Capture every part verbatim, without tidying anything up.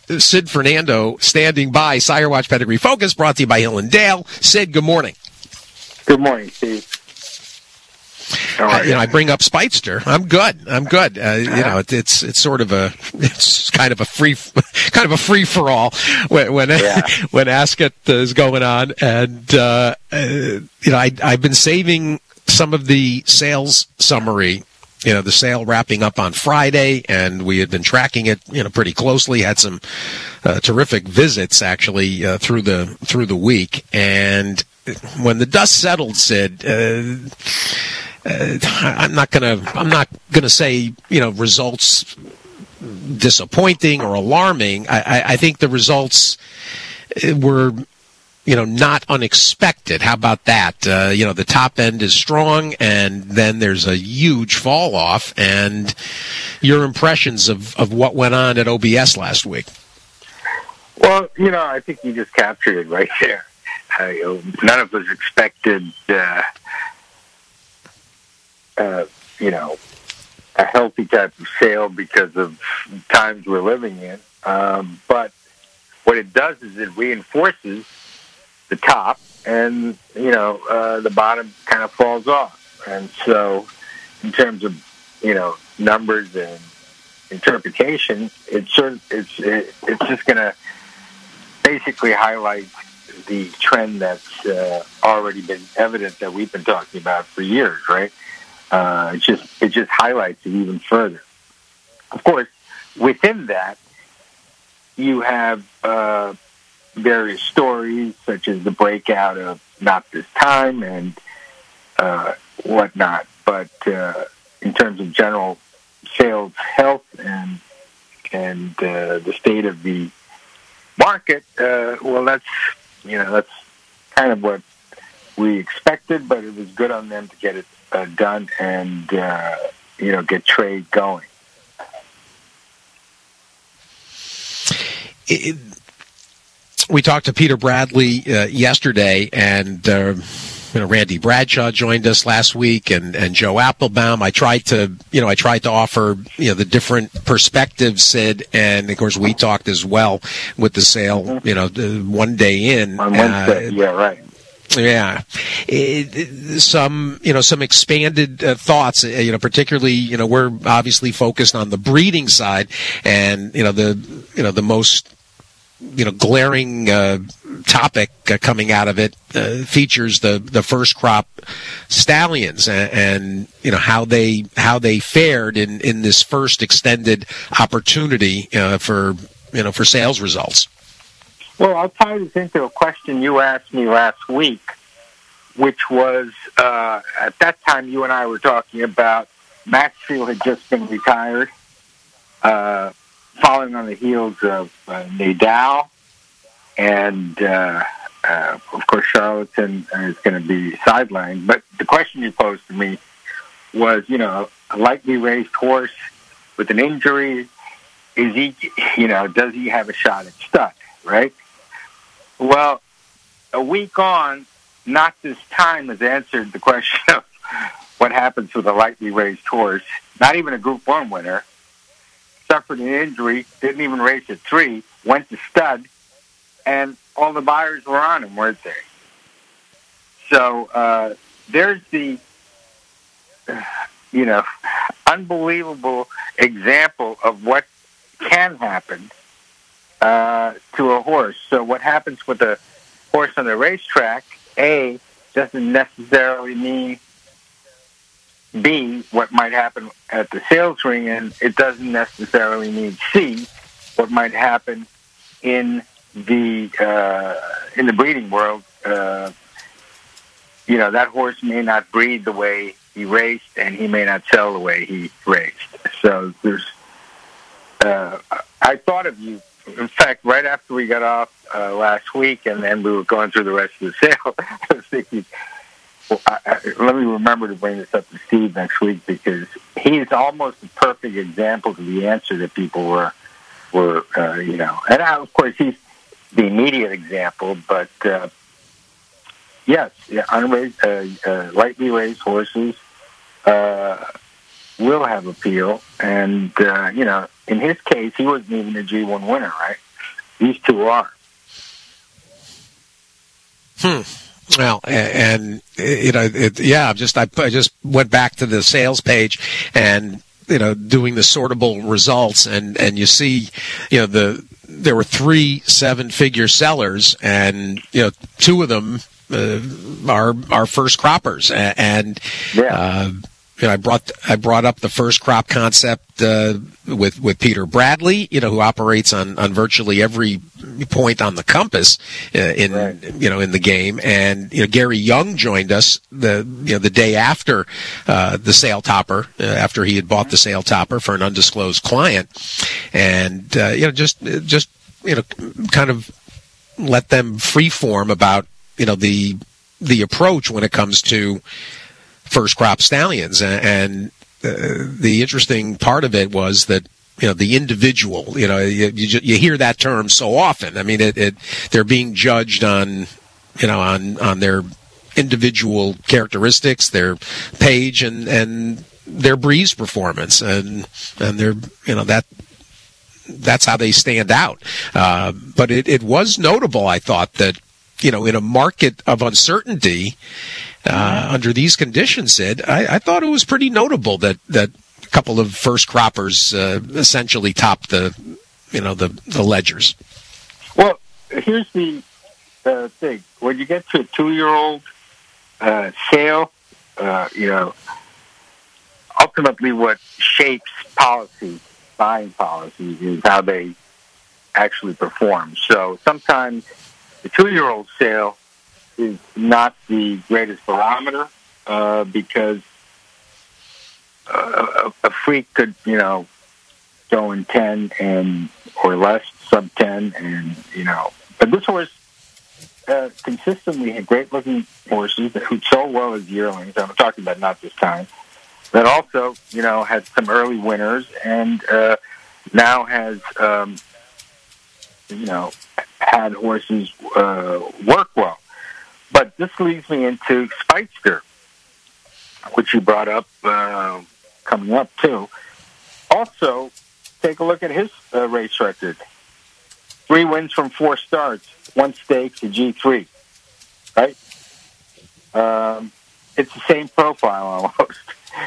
Sid Fernando standing by. Sire Watch Pedigree Focus brought to you by Hill and Dale. Sid, good morning. Good morning, Steve. Uh, you know, I bring up Speightster. I'm good. I'm good. Uh, you know, it, it's it's sort of a it's kind of a free kind of a free for all when when, yeah. when Ascot is going on, and uh, uh, you know, I I've been saving some of the sales summary. You know, the sale wrapping up on Friday, and we had been tracking it, you know, pretty closely. Had some uh, terrific visits actually uh, through the through the week, and when the dust settled, Sid. Uh, Uh, I'm not gonna. I'm not gonna say you know results disappointing or alarming. I, I, I think the results were you know not unexpected. How about that? Uh, you know the top end is strong, and then there's a huge fall off. And your impressions of, of what went on at O B S last week? Well, you know, I think you just captured it right there. Uh, you know, none of us expected. Uh, Uh, you know, a healthy type of sale because of times we're living in. Um, but what it does is it reinforces the top, and you know, uh, the bottom kind of falls off. And so, in terms of you know numbers and interpretation, it's sort of, it's it, it's just going to basically highlight the trend that's uh, already been evident that we've been talking about for years, right? Uh, it just it just highlights it even further. Of course, within that, you have uh, various stories such as the breakout of Not This Time and uh, whatnot. But uh, in terms of general sales health and and uh, the state of the market, uh, well, that's you know that's kind of what we expected. But it was good on them to get it Uh, done and uh, you know get trade going. It, we talked to Peter Bradley uh, yesterday, and uh, you know Randy Bradshaw joined us last week, and, and Joe Applebaum. I tried to you know I tried to offer you know the different perspectives, Sid, and of course we talked as well with the sale. Mm-hmm. You know, the one day in on Wednesday. Uh, yeah, right. Yeah, it, it, some you know some expanded uh, thoughts. Uh, you know, particularly you know we're obviously focused on the breeding side, and you know the you know the most you know glaring uh, topic uh, coming out of it uh, features the, the first crop stallions and, and you know how they how they fared in, in this first extended opportunity uh, for you know for sales results. Well, I'll tie this into a question you asked me last week, which was, uh, at that time you and I were talking about Maxfield had just been retired, uh, following on the heels of uh, Nadal, and, uh, uh, of course, Charlatan is going to be sidelined. But the question you posed to me was, you know, a lightly raised horse with an injury, is he, you know, does he have a shot at stud, right? Well, a week on, Not This Time has answered the question of what happens with a lightly raised horse. Not even a Group One winner. Suffered an injury, didn't even race at three, went to stud, and all the buyers were on him, weren't they? So uh, there's the, uh, you know, unbelievable example of what can happen Uh, to a horse. So what happens with a horse on the racetrack, A, doesn't necessarily mean B, what might happen at the sales ring, and it doesn't necessarily mean C, what might happen in the uh, in the breeding world. Uh, you know, that horse may not breed the way he raced, and he may not sell the way he raced. So there's, uh, I thought of you. In fact, right after we got off uh, last week, and then we were going through the rest of the sale, I was thinking, well, I, I, let me remember to bring this up to Steve next week, because he's almost a perfect example to the answer that people were, were uh, you know. And I, of course, he's the immediate example, but uh, yes, yeah, unraised, uh, uh, lightly raised horses uh, will have appeal, and uh, you know. In his case, he wasn't even a G one winner, right? these two are. Hmm. Well, and, and you know, it, yeah, just I, I just went back to the sales page and, you know, doing the sortable results, and, and you see, you know, the there were three seven-figure sellers, and, you know, two of them uh, are are first croppers, and yeah. uh, you know, I brought I brought up the first crop concept uh, with with Peter Bradley, you know, who operates on, on virtually every point on the compass uh, in right. you know in the game, and you know Gary Young joined us the you know the day after uh, the sale topper, uh, after he had bought the sale topper for an undisclosed client, and uh, you know just just you know kind of let them freeform about you know the the approach when it comes to first crop stallions, and uh, the interesting part of it was that you know the individual, you know, you, you, you hear that term so often. I mean, it, it they're being judged on, you know, on on their individual characteristics, their page, and and their breeze performance, and and their you know that that's how they stand out. Uh, but it, it was notable, I thought, that you know in a market of uncertainty. Uh, under these conditions, Sid, I, I thought it was pretty notable that, that a couple of first croppers uh, essentially topped the, you know, the, the ledgers. Well, here's the uh, thing: when you get to a two-year-old uh, sale, uh, you know, ultimately what shapes policy, buying policies, is how they actually perform. So sometimes the two-year-old sale is not the greatest barometer uh, because uh, a, a freak could, you know, go in ten and or less, sub ten, and you know. But this horse uh, consistently had great-looking horses that who sold well as yearlings. I'm talking about not this time, but also, you know, had some early winners, and uh, now has, um, you know, had horses uh, work well. But this leads me into Speightster, which you brought up, uh, coming up too. Also, take a look at his uh, race record. Three wins from four starts, one stakes, a G three, right? Um, it's the same profile almost.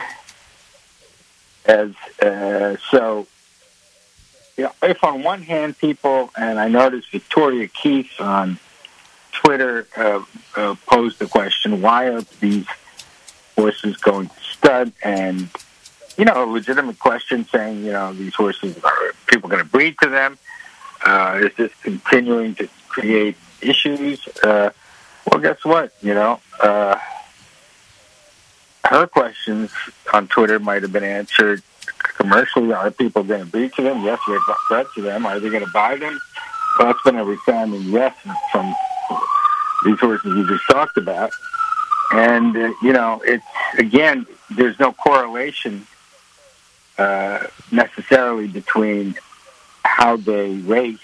As uh, so, you know, if on one hand people, and I noticed Victoria Keith on Twitter uh, uh, posed the question, why are these horses going to stud? And, you know, a legitimate question saying, you know, these horses, are people going to breed to them? Uh, is this continuing to create issues? Uh, well, guess what? You know, uh, her questions on Twitter might have been answered commercially. Are people going to breed to them? Yes, they're bred to them. Are they going to buy them? Well, that's been a resounding yes from these horses we just talked about. And, uh, you know, it's, again, there's no correlation uh, necessarily between how they raced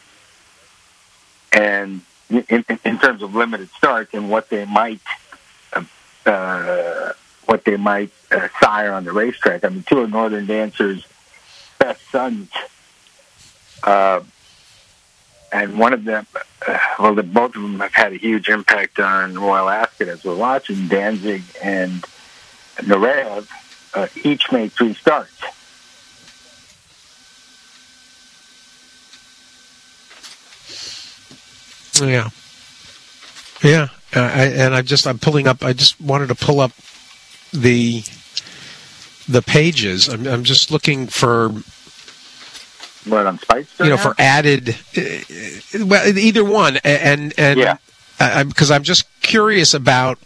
and in, in, in terms of limited starts and what they might uh, uh, what they might uh, sire on the racetrack. I mean, two of Northern Dancer's best sons, uh, and one of them, uh, well, the, both of them have had a huge impact on Royal Ascot as we're watching. Danzig and Narev uh, each made three starts. Yeah, yeah, uh, I, and I just I'm pulling up. I just wanted to pull up the the pages. I'm, I'm just looking for. What, on Speightster? You know, for added, uh, well, either one, and and yeah, because I'm just curious about,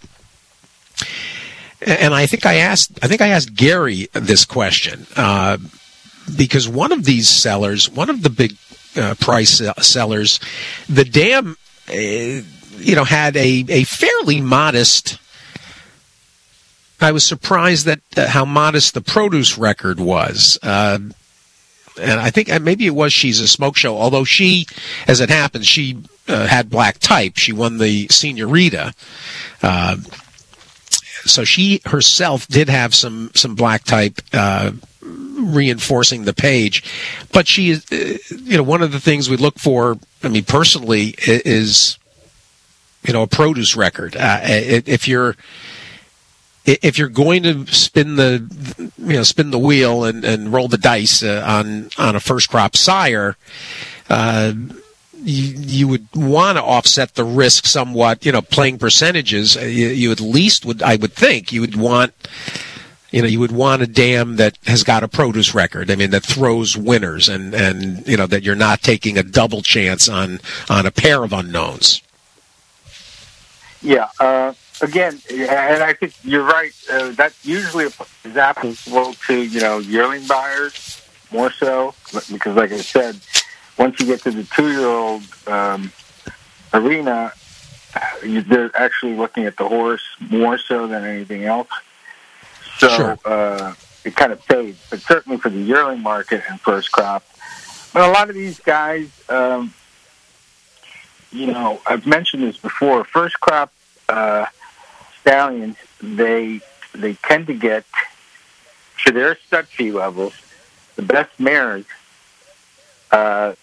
and I think I asked, I think I asked Gary this question uh, because one of these sellers, one of the big uh, price sellers, the Dam, uh, you know, had a a fairly modest. I was surprised that uh, how modest the produce record was. Uh, And I think maybe it was She's a Smoke Show, although she, as it happens, she uh, had black type. She won the Senorita. Uh, so she herself did have some, some black type, uh, reinforcing the page. But she is, uh, you know, one of the things we look for, I mean, personally, is, you know, a produce record. Uh, if you're if you're going to spin the, you know, spin the wheel and, and roll the dice uh, on on a first crop sire, uh, you, you would want to offset the risk somewhat. You know, playing percentages. You, you at least would, I would think, you would want. You know, you would want a dam that has got a produce record. I mean, that throws winners, and, and you know, that you're not taking a double chance on, on a pair of unknowns. Yeah. Uh, again, and I think you're right. Uh, that usually is applicable to, you know, yearling buyers more so, because, like I said, once you get to the two-year-old um, arena, they're actually looking at the horse more so than anything else. So sure. uh, it kind of fades, but certainly for the yearling market and first crop. But a lot of these guys, um, you know, I've mentioned this before. First crop uh, stallions, they they tend to get to their stud fee levels the best mares. Uh,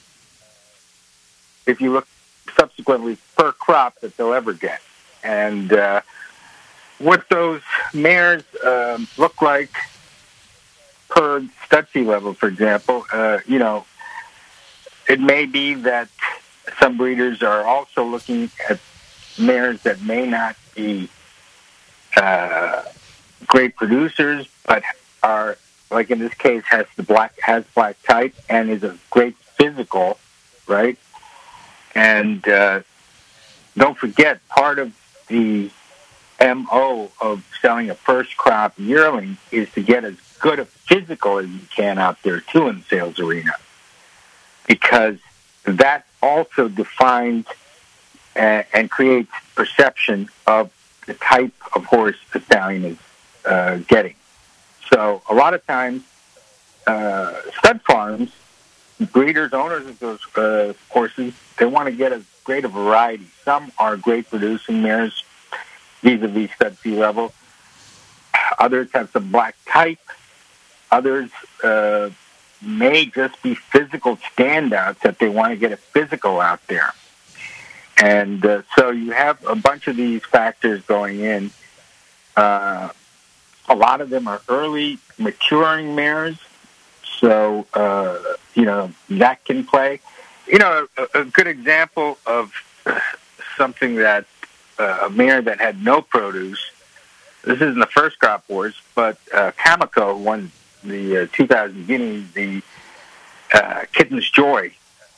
if you look subsequently per crop that they'll ever get, and uh, what those mares um, look like per stud fee level, for example, uh, you know, it may be that some breeders are also looking at mares that may not be uh, great producers, but are, like in this case, has the black has black type and is a great physical, right? And uh, don't forget, part of the M O of selling a first crop yearling is to get as good a physical as you can out there too in the sales arena, because that also defines uh, and creates perception of the type of horse the stallion is uh, getting. So a lot of times, uh, stud farms, breeders, owners of those uh, horses, they want to get as great a variety. Some are great producing mares, vis-a-vis stud fee level. Others have some black type. Others uh, may just be physical standouts that they want to get a physical out there. And uh, so you have a bunch of these factors going in. Uh, a lot of them are early maturing mares. So, uh, you know, that can play. You know, a, a good example of something that uh, a mare that had no produce, this isn't the first crop horse, but uh, Kamiko won the uh, two thousand Guineas, the uh, Kitten's Joy.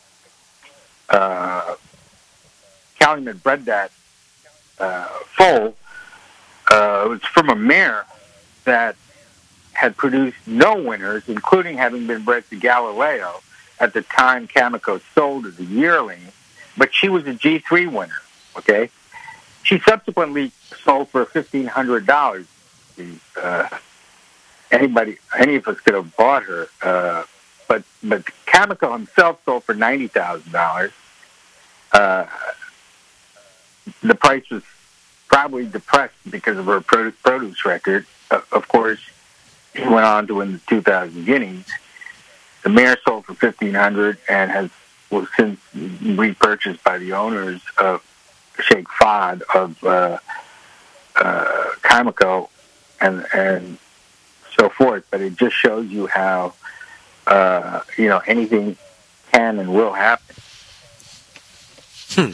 Uh, Calumet bred that uh, foal. Uh, it was from a mare that had produced no winners, including having been bred to Galileo at the time Kamiko sold as a yearling, but she was a G three winner, okay? She subsequently sold for fifteen hundred dollars. Uh, anybody, any of us could have bought her, uh, but but Kamiko himself sold for ninety thousand dollars. Uh, the price was probably depressed because of her produce record. Uh, of course, he went on to win the two thousand Guineas. The mare sold for fifteen hundred dollars and has was since repurchased by the owners of Sheikh Fahd of uh, uh, Kamiko and and so forth. But it just shows you how uh, you know anything can and will happen. Hmm.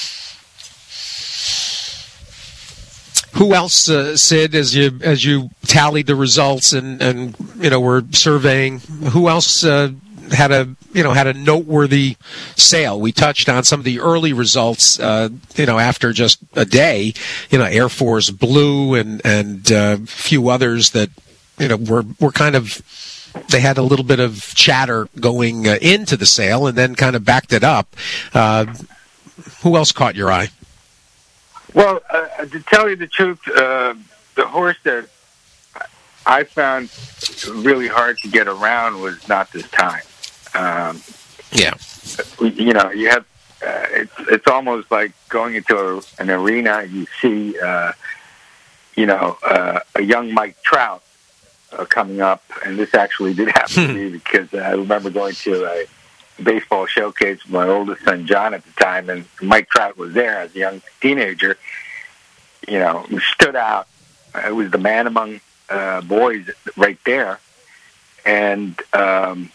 Who else, uh, Sid, as you as you tallied the results and, and you know were surveying? Who else uh, had a you know had a noteworthy sale? We touched on some of the early results. Uh, you know, after just a day, you know, Air Force Blue and and uh, a few others that you know were were kind of they had a little bit of chatter going uh, into the sale and then kind of backed it up. Uh, who else caught your eye? Well, uh, to tell you the truth, uh, the horse that I found really hard to get around was Not This Time. Um, yeah. You know, you have, uh, it's, it's almost like going into a, an arena, you see, uh, you know, uh, a young Mike Trout uh, coming up, and this actually did happen to me because uh, I remember going to a baseball showcase with my oldest son, John, at the time, and Mike Trout was there as a young teenager. You know, he stood out. It was the man among uh, boys right there. And um,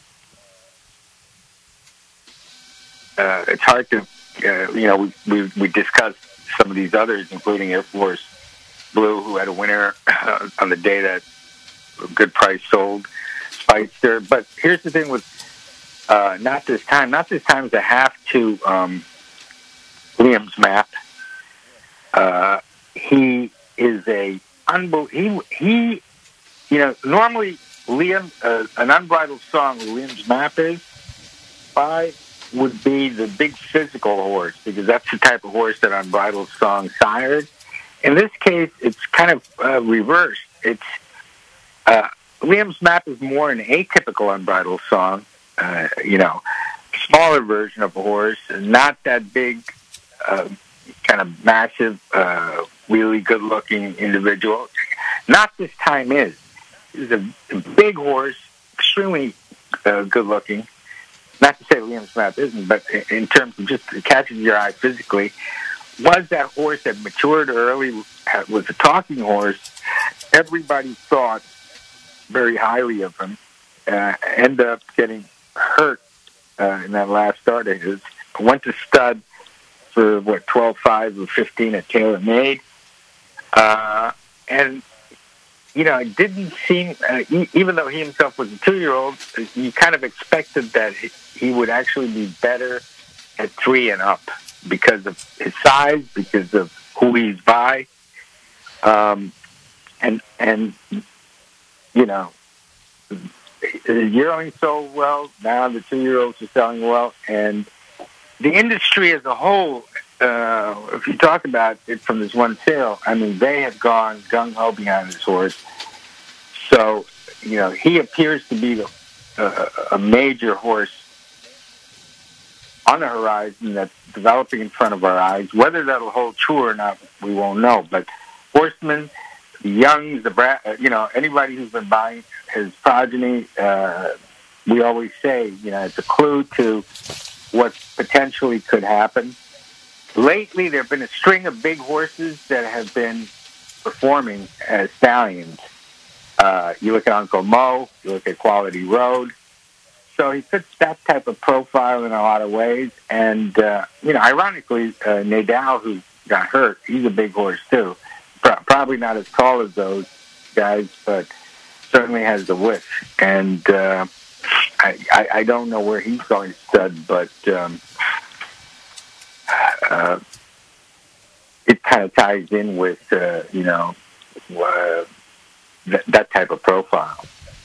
uh, it's hard to, uh, you know, we, we we discussed some of these others, including Air Force Blue, who had a winner uh, on the day that Good Price sold Speightster. But here's the thing with uh, not this time. Not this time is a half to um, Liam's map. Uh, he is a unbel- he he. You know, normally Liam, uh, an unbridled song, Liam's map is by would be the big physical horse, because that's the type of horse that unbridled song sired. In this case, it's kind of uh, reversed. It's uh, Liam's map is more an atypical unbridled song. Uh, you know, smaller version of a horse, not that big, uh, kind of massive, uh, really good-looking individual. Not this time is. He's a, a big horse, extremely uh, good-looking. Not to say Liam's map isn't, but in terms of just catching your eye physically, was that horse that matured early, was a talking horse. Everybody thought very highly of him. Uh, ended up getting hurt uh, in that last start of his. Went to stud for, what, twelve five or fifteen at TaylorMade. Uh, and You know, it didn't seem, uh, he, even though he himself was a two-year-old, you kind of expected that he, he would actually be better at three and up because of his size, because of who he's by. Um, and, and you know, the yearling sold well. Now the two-year-olds are selling well. And the industry as a whole, Uh, if you talk about it from this one sale, I mean, they have gone gung-ho behind this horse. So, you know, he appears to be the, uh, a major horse on the horizon that's developing in front of our eyes. Whether that'll hold true or not, we won't know. But horsemen, the youngs, the bra- you know, anybody who's been buying his progeny, uh, we always say, you know, it's a clue to what potentially could happen. Lately, there have been a string of big horses that have been performing as stallions. Uh, you look at Uncle Mo, you look at Quality Road. So he fits that type of profile in a lot of ways. And, uh, you know, ironically, uh, Nadal, who got hurt, he's a big horse too. Pro- probably not as tall as those guys, but certainly has the width. And uh, I, I, I don't know where he's going to stud, but... Um, Uh, it kind of ties in with, uh, you know, uh, th- that type of profile.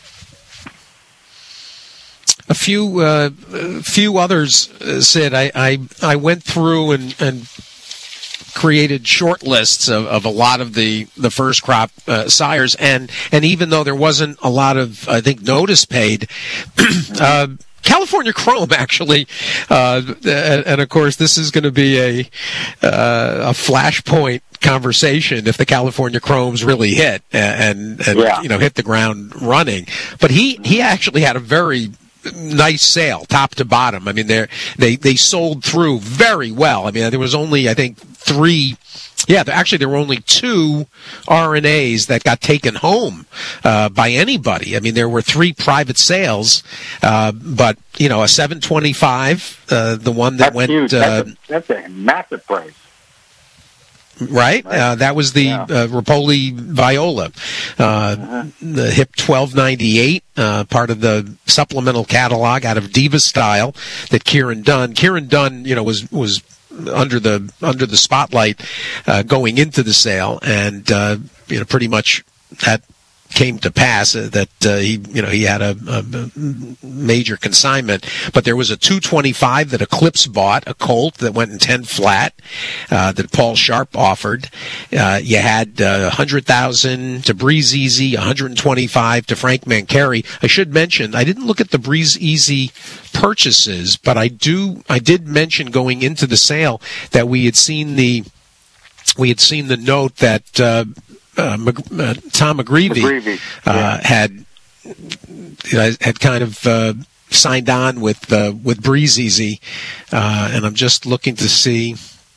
A few, uh, few others, uh, Sid. I, I, I went through and, and created short lists of, of a lot of the, the first crop uh, sires, and and even though there wasn't a lot of, I think, notice paid. uh, California Chrome, actually, uh, and, and of course, this is going to be a uh, a flashpoint conversation if the California Chromes really hit and, and yeah. you know hit the ground running. But he he actually had a very nice sale, top to bottom. I mean, they they they sold through very well. I mean, there was only I think three. Yeah, actually, there were only two R N As that got taken home uh, by anybody. I mean, there were three private sales, uh, but you know, a seven twenty-five, uh, the one that that's went. Huge. Uh, that's, a, that's a massive price. Right, right. Uh, that was the yeah. uh, Rapoli Viola, uh, uh-huh. the Hip twelve ninety-eight, uh, part of the supplemental catalog out of Diva Style that Kieran Dunn. Kieran Dunn, you know, was was. under the under the spotlight uh, going into the sale, and uh, you know pretty much that came to pass. Uh, that uh, he you know he had a, a major consignment, but there was a two twenty-five that Eclipse bought, a Colt that went in ten flat uh, that Paul Sharp offered. Uh, you had uh, one hundred thousand to Breeze Easy, one hundred twenty-five to Frank Mancari. I should mention I didn't look at the Breeze Easy purchases, but I do I did mention going into the sale that we had seen the we had seen the note that uh, uh, Mc, uh, Tom McGreevy, McGreevy. Yeah. Uh, had had kind of uh, signed on with uh, with Breezeezy, uh, and I'm just looking to see.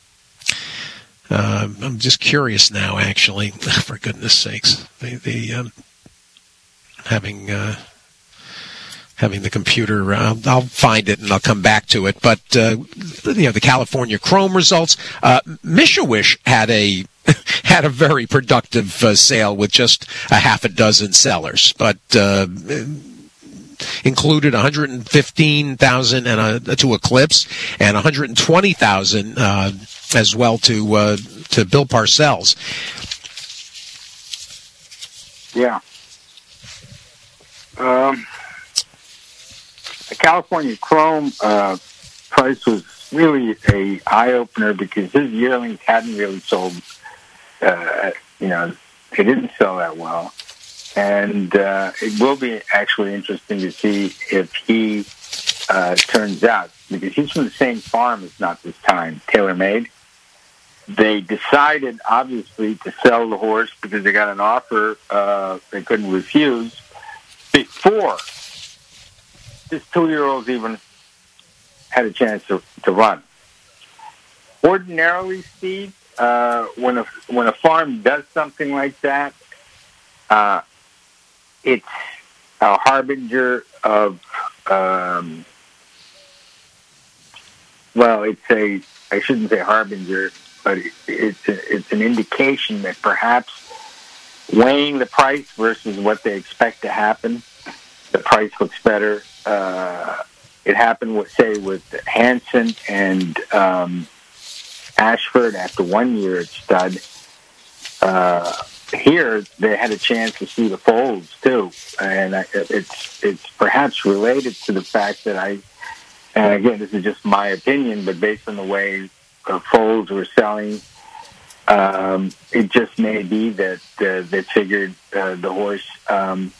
Uh, I'm just curious now, actually. For goodness sakes, the the um, having. Uh, Having the computer, uh, I'll find it and I'll come back to it. But uh, you know, the California Chrome results. Uh, Mishawish had a had a very productive uh, sale with just a half a dozen sellers, but uh, included one hundred fifteen thousand and a, to Eclipse and one hundred twenty thousand uh, as well to uh, to Bill Parcells. Yeah. Um. The California Chrome uh, price was really a eye-opener because his yearlings hadn't really sold, uh, you know, they didn't sell that well. And uh, it will be actually interesting to see if he uh, turns out, because he's from the same farm as Not This Time, TaylorMade. They decided, obviously, to sell the horse because they got an offer uh, they couldn't refuse before this two-year-old even had a chance to, to run. Ordinarily, Steve, uh, when a when a farm does something like that, uh, it's a harbinger of, um, well, it's a, I shouldn't say harbinger, but it, it's a, it's an indication that perhaps weighing the price versus what they expect to happen, the price looks better. Uh, it happened with, say, with Hanson and um, Ashford after one year at stud. Uh, here, they had a chance to see the folds too, and I, it's it's perhaps related to the fact that I, and again, this is just my opinion, but based on the way uh, folds were selling, um, it just may be that uh, they figured uh, the horse. Um,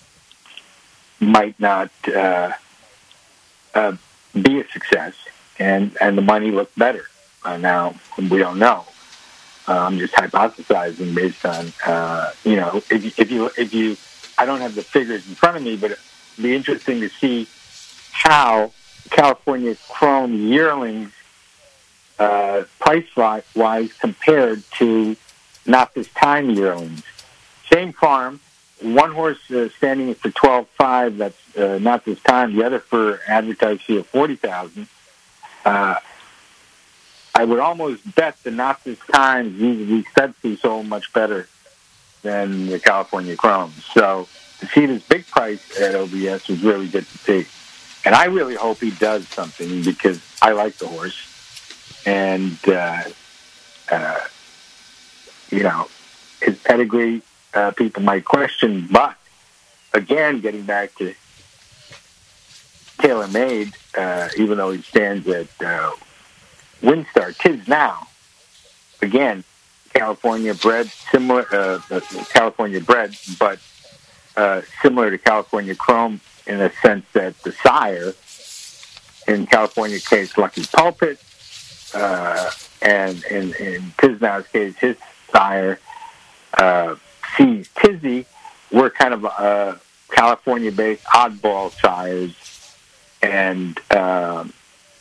might not uh, uh, be a success, and, and the money looked better. Uh, now, we don't know. Uh, I'm just hypothesizing based on, uh, you know, if you, if you, if you, I don't have the figures in front of me, but it'd be interesting to see how California Chrome yearlings, uh, price-wise compared to Not This Time yearlings. Same farm. One horse uh, standing for twelve five. That's uh, Not This Time. The other for advertised fee of forty thousand. Uh, I would almost bet the Not This Time vis-a-vis stud fee sold much better than the California Chrome. So to see this big price at O B S was really good to see, and I really hope he does something because I like the horse, and uh, uh, you know, his pedigree. Uh, people might question, but again, getting back to TaylorMade, uh, even though he stands at uh, WinStar, tis now. Again, California bred, similar, uh, California bred, but uh, similar to California Chrome in a sense that the sire, in California case, Lucky Pulpit, uh, and in, in Tisnow's case, his sire, uh, See, Tizzy were kind of uh, California-based oddball sires, and um,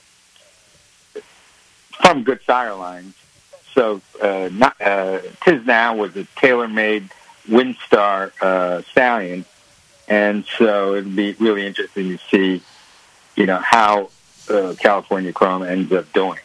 from good sire lines. So, uh, not, uh, Tisnow was a TaylorMade WinStar uh, stallion, and so it'd be really interesting to see, you know, how uh, California Chrome ends up doing.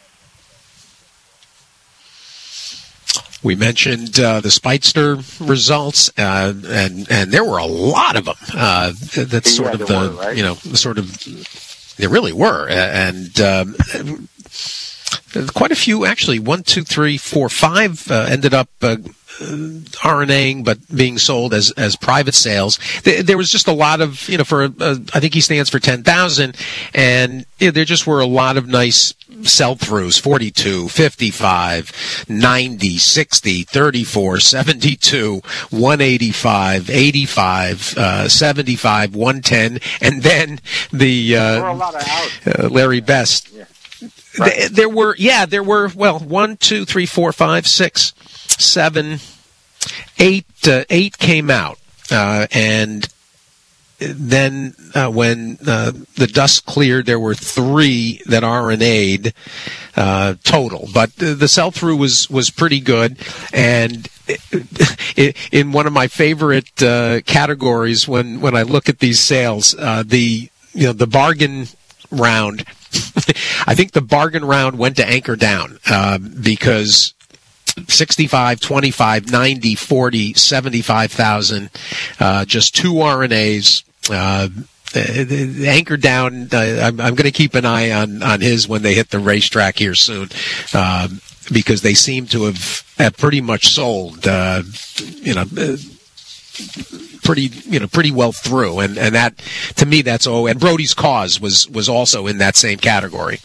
We mentioned uh, the Speightster results, uh, and and there were a lot of them. Uh, that's yeah, sort of the, were, right? you know, sort of, there really were, and um, quite a few actually. One, two, three, four, five uh, ended up uh, RNAing, but being sold as as private sales. There was just a lot of, you know, for uh, I think he stands for ten thousand, and you know, there just were a lot of nice sell-throughs, forty-two, fifty-five, ninety, sixty, thirty-four, seventy-two, one eighty-five, eighty-five, uh, seventy-five, one ten, and then the uh, there were a lot of uh, Larry Best. Yeah. Right. There, there were, yeah, there were, well, one, two, three, four, five, six, seven, eight uh, eight came out, uh, and then uh, when uh, the dust cleared, there were three that R N A'd uh, total. But the, the sell-through was, was pretty good. And in one of my favorite uh, categories, when, when I look at these sales, uh, the you know the bargain round, I think the bargain round went to Anchor Down uh, because sixty-five, twenty-five, ninety, forty, seventy-five thousand, uh, just two R N As. Uh, Anchor Down, uh, I'm, I'm going to keep an eye on, on his when they hit the racetrack here soon, uh, because they seem to have, have pretty much sold, uh, you know, uh, pretty, you know, pretty well through. And, and that, to me, that's, oh, and Brody's Cause was, was also in that same category.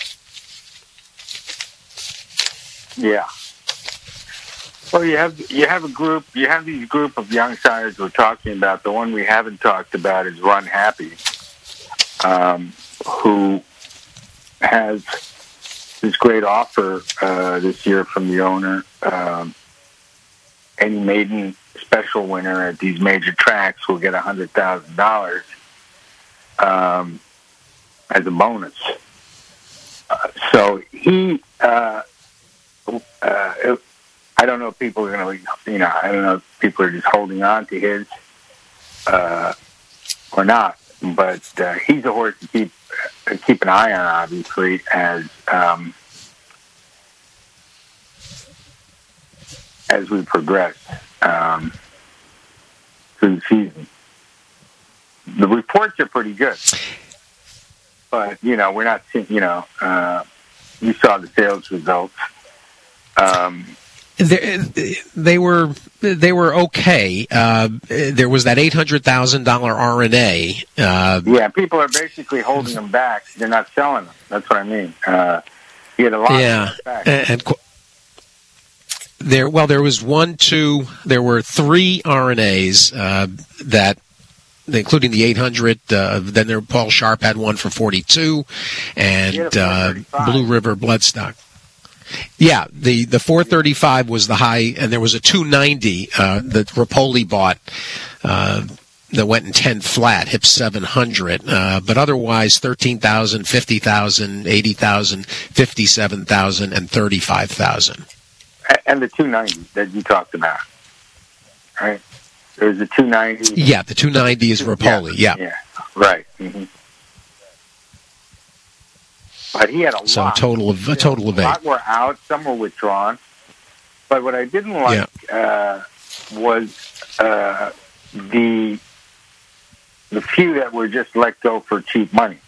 Yeah. Well, you have you have a group, you have these group of young sires we're talking about. The one we haven't talked about is Run Happy, um, who has this great offer uh, this year from the owner. Um, any maiden special winner at these major tracks will get one hundred thousand dollars um, as a bonus. Uh, so he... Uh, uh, it, I don't know if people are going to, you know, I don't know if people are just holding on to his uh, or not. But uh, he's a horse to keep uh, keep an eye on, obviously, as um, as we progress um, through the season. The reports are pretty good, but you know, we're not seeing. You know, uh, you saw the sales results. Um, They, they were they were okay. Uh, there was that eight hundred thousand dollar R N A. Uh, yeah, people are basically holding them back. They're not selling them. That's what I mean. Uh, you had a lot. Yeah, of back. and, and there. Well, there was one, two. There were three R N As uh, that, including the eight hundred. Uh, then there, Paul Sharp had one for forty-two, and uh, Blue River Bloodstock. Yeah, the, the four thirty-five was the high, and there was a two ninety uh, that Rapoli bought uh, that went in ten flat, hip seven hundred. Uh, but otherwise, thirteen thousand, fifty thousand, eighty thousand, fifty-seven thousand, and thirty-five thousand. And the two ninety that you talked about, right? There's a two ninety. Yeah, the two ninety is Rapoli, yeah. Yeah, yeah. Right. Mm-hmm. But he had a so lot. So total of, a total of eight. A lot were out, some were withdrawn. But what I didn't like yeah. uh, was uh, the the few that were just let go for cheap money.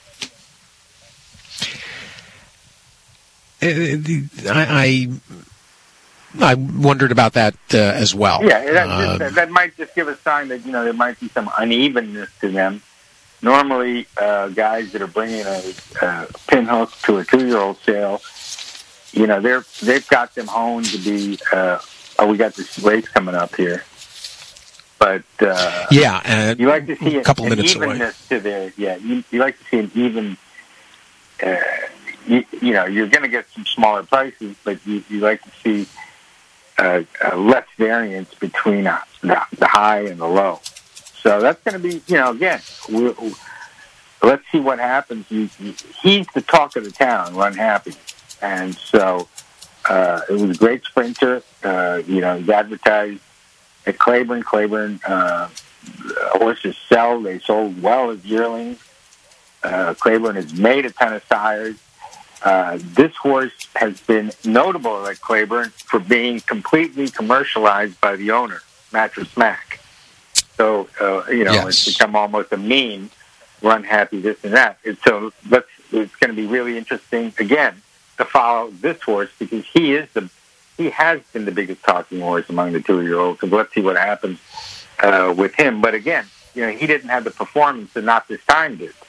I I, I wondered about that uh, as well. Yeah, that, uh, that, that might just give a sign that, you know, there might be some unevenness to them. Normally, uh, guys that are bringing a, a pinhook to a two-year-old sale, you know, they're they've got them honed to be. Uh, oh, we got this race coming up here, but uh, yeah, and you like to see a couple an minutes evenness away. to their. Yeah, you, you like to see an even. Uh, you, you know, you're going to get some smaller prices, but you, you like to see uh, uh, less variance between uh, the, the high and the low. So that's going to be, you know, again, we'll, let's see what happens. He, he, he's the talk of the town, Run Happy. And so uh, it was a great sprinter. Uh, you know, he's advertised at Claiborne. Claiborne uh, horses sell. They sold well as yearlings. Uh, Claiborne has made a ton of sires. Uh, this horse has been notable at Claiborne for being completely commercialized by the owner, Mattress Mac. So, uh, you know, yes. It's become almost a meme, Run Happy, this and that. And so let's, it's going to be really interesting, again, to follow this horse because he is the, he has been the biggest talking horse among the two-year-olds. So let's see what happens uh, with him. But again, you know, he didn't have the performance that Not This Time did.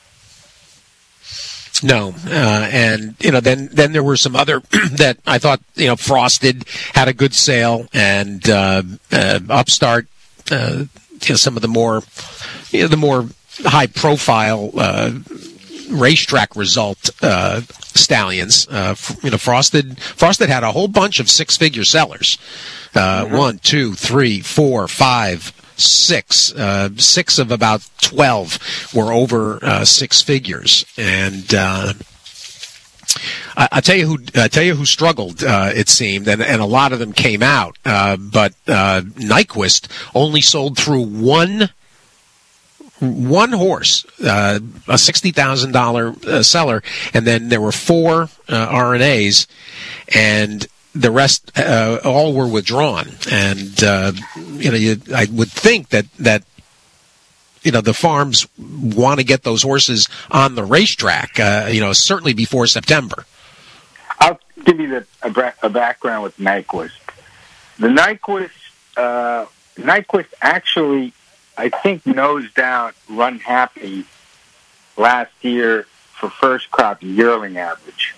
No, uh, and you know, then then there were some other that I thought, you know, Frosted had a good sale, and uh, uh, Upstart, uh, you know, some of the more, you know, the more high profile uh, racetrack result uh, stallions. Uh, you know, Frosted Frosted had a whole bunch of six-figure sellers. Uh, mm-hmm. One, two, three, four, five, six. Uh, six of about twelve were over uh, six figures, and. Uh, I, I tell you who I tell you who struggled. Uh, it seemed, and, and a lot of them came out. Uh, but uh, Nyquist only sold through one one horse, uh, a sixty thousand dollar uh, seller, and then there were four uh, R N As, and the rest uh, all were withdrawn. And uh, you know, you, I would think that that. You know, the farms want to get those horses on the racetrack, uh, you know, certainly before September. I'll give you the, a, a background with Nyquist. The Nyquist, uh, Nyquist actually, I think, nosed out Run Happy last year for first crop yearling average.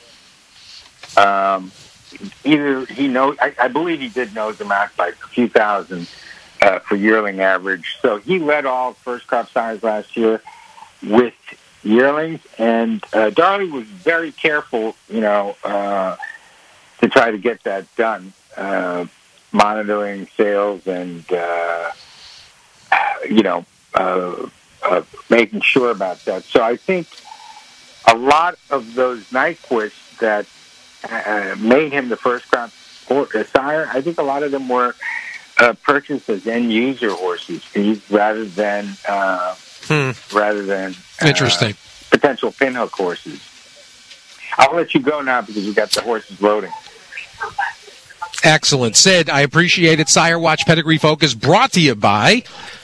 Um, either he knows, I, I believe he did nose them out by a few thousand. Uh, for yearling average. So he led all first crop sires last year with yearlings, and uh, Darley was very careful, you know, uh, to try to get that done, uh, monitoring sales and, uh, you know, uh, uh, making sure about that. So I think a lot of those Nyquists that uh, made him the first crop sire, I think a lot of them were Uh, purchased as end-user horses rather than uh, hmm. rather than uh, interesting potential pinhook horses. I'll let you go now because you got the horses loading. Excellent, Sid. I appreciate it. Sire Watch Pedigree Focus brought to you by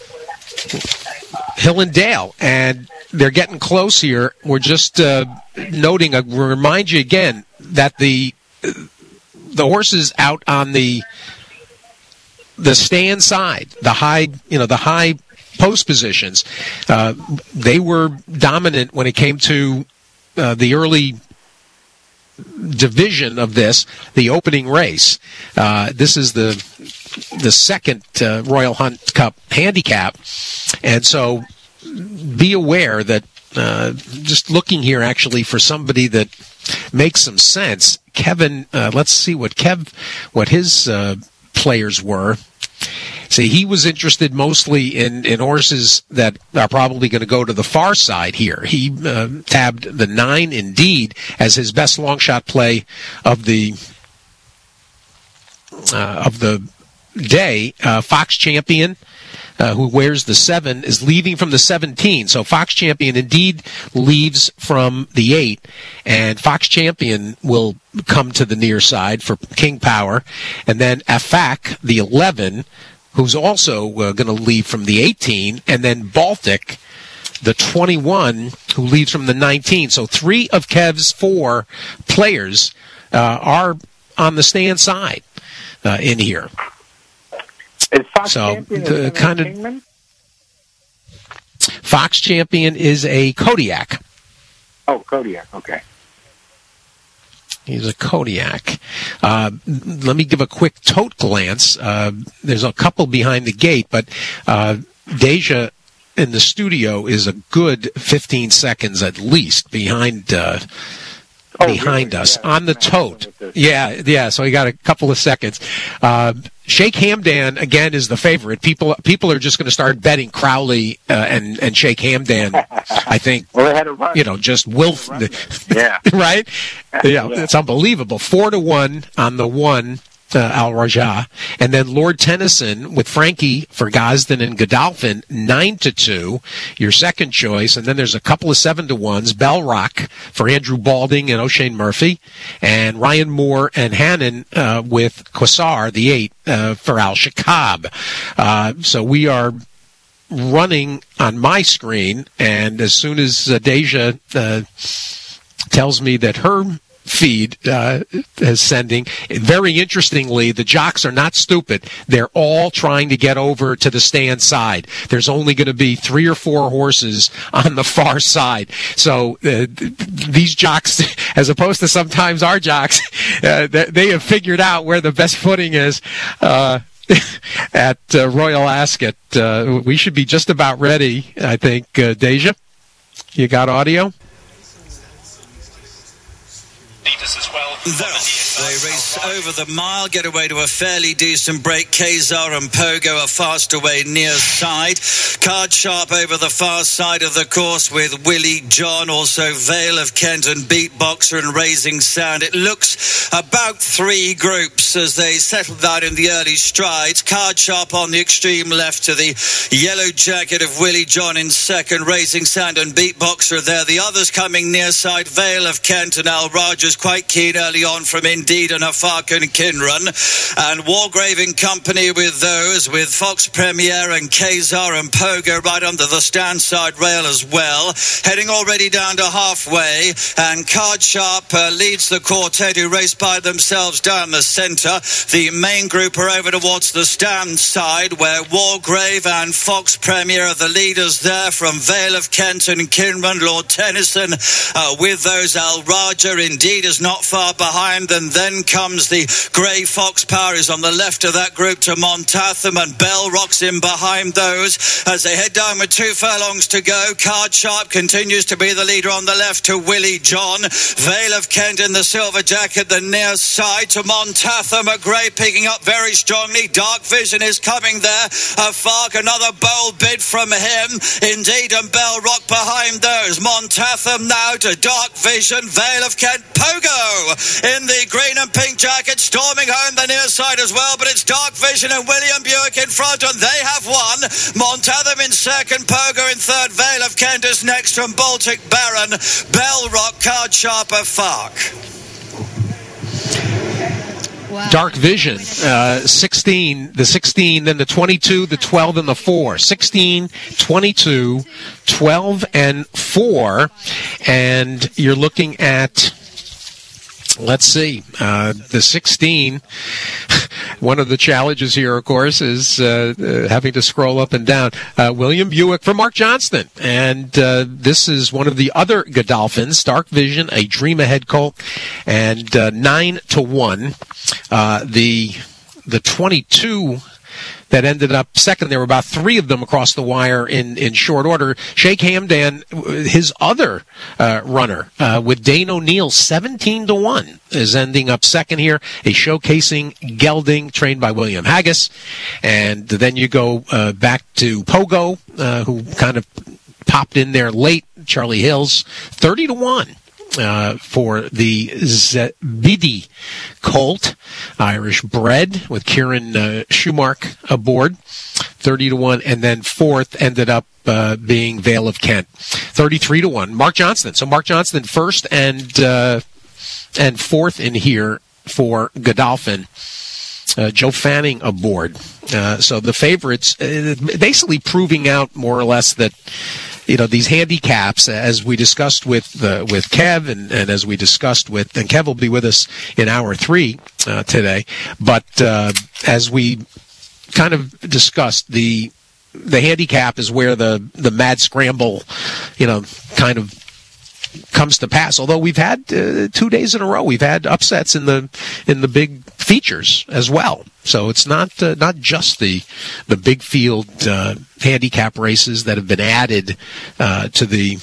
Hill and Dale, and they're getting close here. We're just uh, noting. I will remind you again that the the horses out on the the stand side, the high, you know, the high post positions, uh, they were dominant when it came to uh, the early division of this, the opening race. Uh, this is the the second uh, Royal Hunt Cup handicap, and so be aware that uh, just looking here actually for somebody that makes some sense. Kevin, uh, let's see what Kev, what his uh, players were. See, he was interested mostly in, in horses that are probably going to go to the far side here. He uh, tabbed the nine, Indeed, as his best long shot play of the uh, of the day. Uh, Fox Champion, uh, who wears the seven, is leaving from the seventeen. So Fox Champion Indeed leaves from the eight, and Fox Champion will come to the near side for King Power, and then Afak, the eleven, who's also uh, going to leave from the eighteen, and then Baltic, the twenty-one, who leaves from the nineteen. So three of Kev's four players uh, are on the stand side uh, in here. Is Fox so Champion the kind of Kingman? Fox Champion is a Kodiak. Oh, Kodiak. Okay. He's a Kodiak. Uh, let me give a quick tote glance. Uh, there's a couple behind the gate, but uh, Deja in the studio is a good fifteen seconds at least behind uh, oh, behind really? us yeah, on the tote. Yeah, yeah. So he got a couple of seconds. Uh, Sheikh Hamdan again is the favorite. People people are just going to start betting Crowley uh, and and Sheikh Hamdan. I think. Well, they had a run. You know, just will. Yeah. Right. Yeah, yeah, it's unbelievable. Four to one on the one. Uh, Al Rajah, and then Lord Tennyson with Frankie for Gosden and Godolphin, nine to two, your second choice, and then there's a couple of seven to ones, Bell Rock for Andrew Balding and O'Shane Murphy, and Ryan Moore and Hannon uh, with Quasar, the eight, uh, for Al Shakab. Uh, so we are running on my screen, and as soon as uh, Deja uh, tells me that her feed uh, is sending. Very interestingly, the jocks are not stupid. They're all trying to get over to the stand side. There's only going to be three or four horses on the far side. So uh, these jocks, as opposed to sometimes our jocks, uh, they have figured out where the best footing is uh, at uh, Royal Ascot. Uh, we should be just about ready, I think. Uh, Deja, you got audio? as well. They race over the mile, get away to a fairly decent break. Kazar and Pogo are fast away near side. Card Sharp over the far side of the course with Willie John, also Vale of Kent and Beatboxer and Raising Sound. It looks about three groups as they settle down in the early strides. Card Sharp on the extreme left to the yellow jacket of Willie John in second. Raising Sound and Beatboxer there. The others coming near side. Vale of Kent and Al Rogers quite keen early on from Indeed and Afak and Kinrun. And Wargrave in company with those, with Fox Premier and Kazar and Pogo right under the stand side rail as well. Heading already down to halfway. And Card Sharp uh, leads the quartet who race by themselves down the centre. The main group are over towards the stand side where Wargrave and Fox Premier are the leaders there from Vale of Kent and Kinrun. Lord Tennyson uh, with those. Al Raja indeed is not far behind, and then comes the Grey Fox Power is on the left of that group to Montatham, and Bell Rock's in behind those as they head down with two furlongs to go. Card Sharp continues to be the leader on the left to Willie John. Vale of Kent in the silver jacket the near side to Montatham. A Grey picking up very strongly. Dark Vision is coming there. A Fark, another bold bid from him. Indeed, and Bell Rock behind those. Montatham now to Dark Vision. Vale of Kent. Pogo in the green and pink jacket storming home the near side as well, but it's Dark Vision and William Buick in front, and they have won. Montatham in second, Pogo in third. Vale of Kent is next from Baltic Baron. Bell Rock, Card Sharp, Fark. Wow. Dark Vision, uh, sixteen, the sixteen, then the twenty-two, the twelve, and the four. sixteen, twenty-two, twelve, and four. And you're looking at, let's see, uh, the sixteen. One of the challenges here, of course, is uh, uh, having to scroll up and down. Uh, William Buick for Mark Johnston. And uh, this is one of the other Godolphins, Dark Vision, a Dream Ahead colt, and uh, nine to one. Uh, the the twenty-two that ended up second. There were about three of them across the wire in, in short order. Sheikh Hamdan, his other uh, runner, uh, with Dane O'Neill, seventeen to one, is ending up second here. A showcasing Gelding, trained by William Haggis. And then you go uh, back to Pogo, uh, who kind of popped in there late. Charlie Hills, thirty to one. Uh, for the Zebidi colt, Irish bred, with Kieran uh, Schumark aboard, thirty to one, and then fourth ended up uh, being Vale of Kent, thirty-three to one. Mark Johnston. So Mark Johnston first and uh, and fourth in here for Godolphin. Uh, Joe Fanning aboard. Uh, so the favorites uh, basically proving out more or less that, you know, these handicaps, as we discussed with uh, with Kev, and, and as we discussed with, and Kev will be with us in hour three uh, today. But uh, as we kind of discussed, the the handicap is where the the mad scramble, you know, kind of comes to pass. Although we've had uh, two days in a row, we've had upsets in the in the big features as well. So it's not uh, not just the the big field uh, handicap races that have been added uh, to the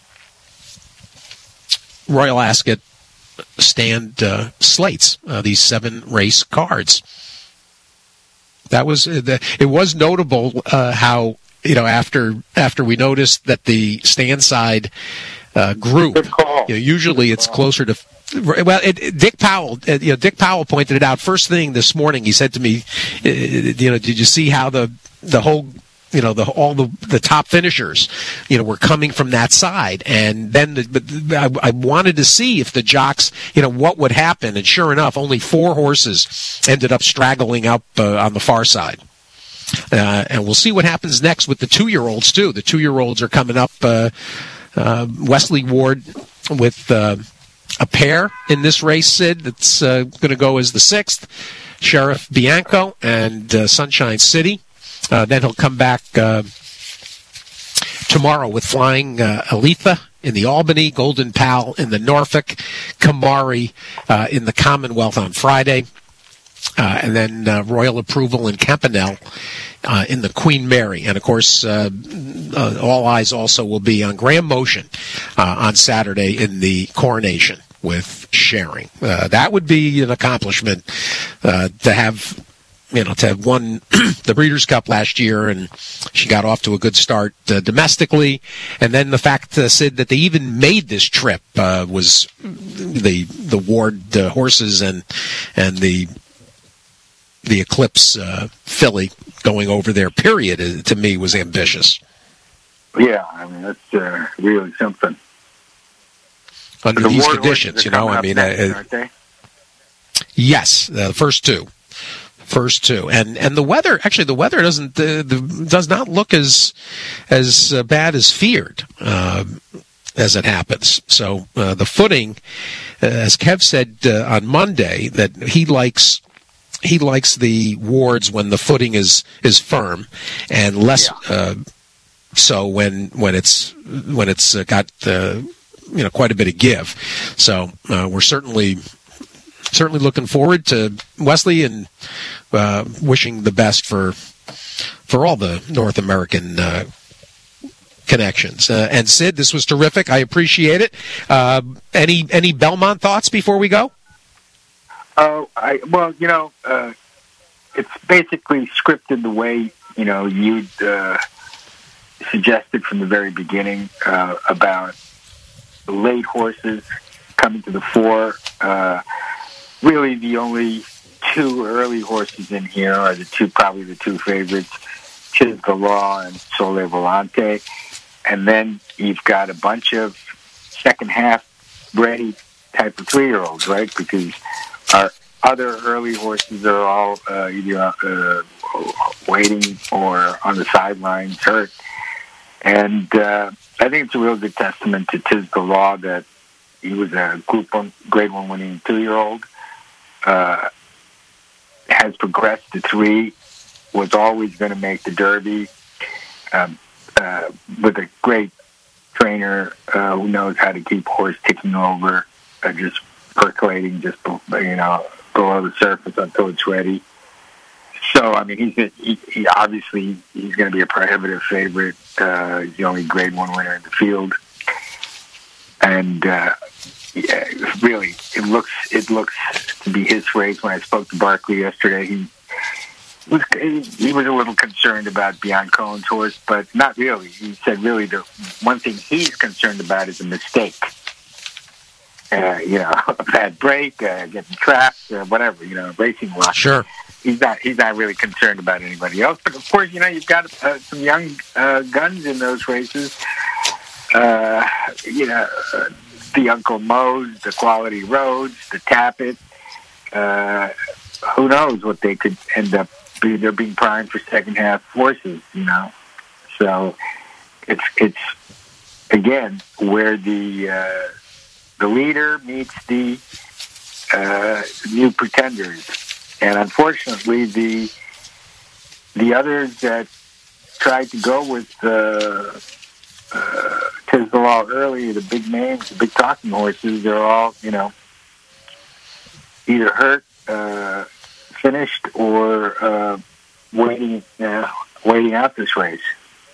Royal Ascot stand uh, slates. Uh, these seven race cards. That was uh, the, it was notable uh, how, you know, after after we noticed that the stand side Uh, group. You know, usually it's closer to. Well, it, it, Dick Powell. Uh, you know, Dick Powell pointed it out first thing this morning. He said to me, uh, "You know, did you see how the the whole, you know, the all the the top finishers, you know, were coming from that side?" And then, the, but I, I wanted to see if the jocks, you know, what would happen. And sure enough, only four horses ended up straggling up uh, on the far side. Uh, and we'll see what happens next with the two-year-olds too. The two-year-olds are coming up. Uh, Uh, Wesley Ward with uh, a pair in this race, Sid, that's uh, going to go as the sixth. Sheriff Bianco and uh, Sunshine City. Uh, then he'll come back uh, tomorrow with Flying uh, Aletha in the Albany, Golden Pal in the Norfolk, Kamari uh, in the Commonwealth on Friday. Uh, and then uh, Royal Approval in Campanelle uh, in the Queen Mary. And, of course, uh, uh, all eyes also will be on Graham Motion uh, on Saturday in the Coronation. with sharing. Uh, that would be an accomplishment uh, to have. You know, to have won the Breeders' Cup last year, and she got off to a good start uh, domestically. And then the fact, uh, Sid, that they even made this trip uh, was the the Ward uh, horses and and the the Eclipse uh, filly going over there. Period, uh, to me, was ambitious. Yeah, I mean that's uh, really something. Under the these Ward conditions, you know, I mean, next, uh, aren't they? Yes, uh, the first two. First two, and and the weather. Actually, the weather doesn't uh, the, does not look as as uh, bad as feared uh, as it happens. So uh, the footing, uh, as Kev said uh, on Monday, that he likes he likes the Wards when the footing is is firm, and less yeah. uh, so when when it's when it's uh, got uh, you know quite a bit of give. So uh, we're certainly. Certainly looking forward to Wesley and uh, wishing the best for for all the North American uh, connections. Uh, and Sid, this was terrific. I appreciate it. Uh, any any Belmont thoughts before we go? Oh, I well, you know, uh, it's basically scripted the way you know you'd uh, suggested from the very beginning uh, about the late horses coming to the fore. Uh, Really, the only two early horses in here are the two, probably the two favorites, Tis the Law and Sole Volante. And then you've got a bunch of second half ready type of three-year-olds, right? Because our other early horses are all uh, either uh, waiting or on the sidelines hurt. And uh, I think it's a real good testament to Tis the Law that he was a Group One, Grade One winning two-year-old. Uh, has progressed to three, was always going to make the Derby, um, uh, with a great trainer uh, who knows how to keep horse ticking over, uh, just percolating just you know below the surface until it's ready. So I mean, he's he, he obviously he's going to be a prohibitive favorite. Uh, he's the only Grade One winner in the field, and. Uh, Yeah, really, it looks it looks to be his race. When I spoke to Barkley yesterday, he was he was a little concerned about Biancone's horse, but not really. He said really the one thing he's concerned about is a mistake. Uh, you know, a bad break, uh, getting trapped, uh, whatever. You know, racing luck. Sure. He's not. He's not really concerned about anybody else. But of course, you know, you've got uh, some young uh, guns in those races. Uh, you know. Uh, The Uncle Mo's, the Quality Roads, the Tappet. Uh, who knows what they could end up being? They're being primed for second half horses, you know. So it's it's again where the uh, the leader meets the uh, new pretenders, and unfortunately the the others that tried to go with. Uh, Uh, Tis the Law early, the big names, the big talking horses, they're all, you know, either hurt, uh, finished, or uh, waiting uh, waiting out this race.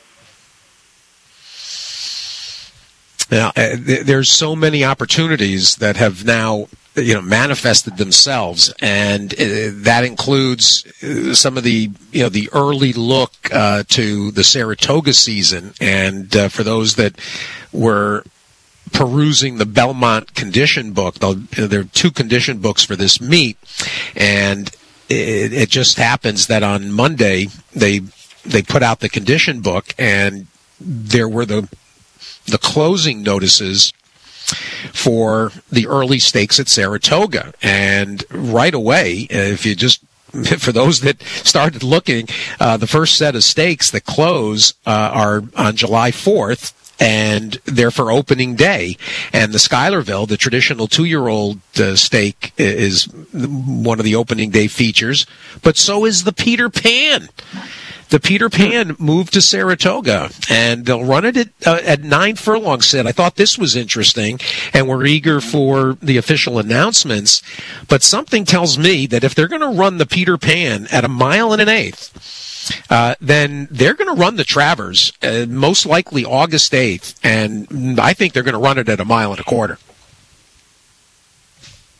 Now, uh, th- there's so many opportunities that have now, you know, manifested themselves, and uh, that includes uh, some of the, you know, the early look uh, to the Saratoga season. And uh, for those that were perusing the Belmont condition book, there are two condition books for this meet, and it, it just happens that on Monday they they put out the condition book, and there were the the closing notices for the early stakes at Saratoga. And right away, if you just, for those that started looking, uh, the first set of stakes that close uh, are on July fourth, and they're for opening day. And the Schuylerville, the traditional two-year-old uh, stake, is one of the opening day features, but so is the Peter Pan. The Peter Pan moved to Saratoga, and they'll run it at, uh, at nine furlongs. Said, I thought this was interesting, and we're eager for the official announcements. But something tells me that if they're going to run the Peter Pan at a mile and an eighth, uh, then they're going to run the Travers, uh, most likely August eighth, and I think they're going to run it at a mile and a quarter.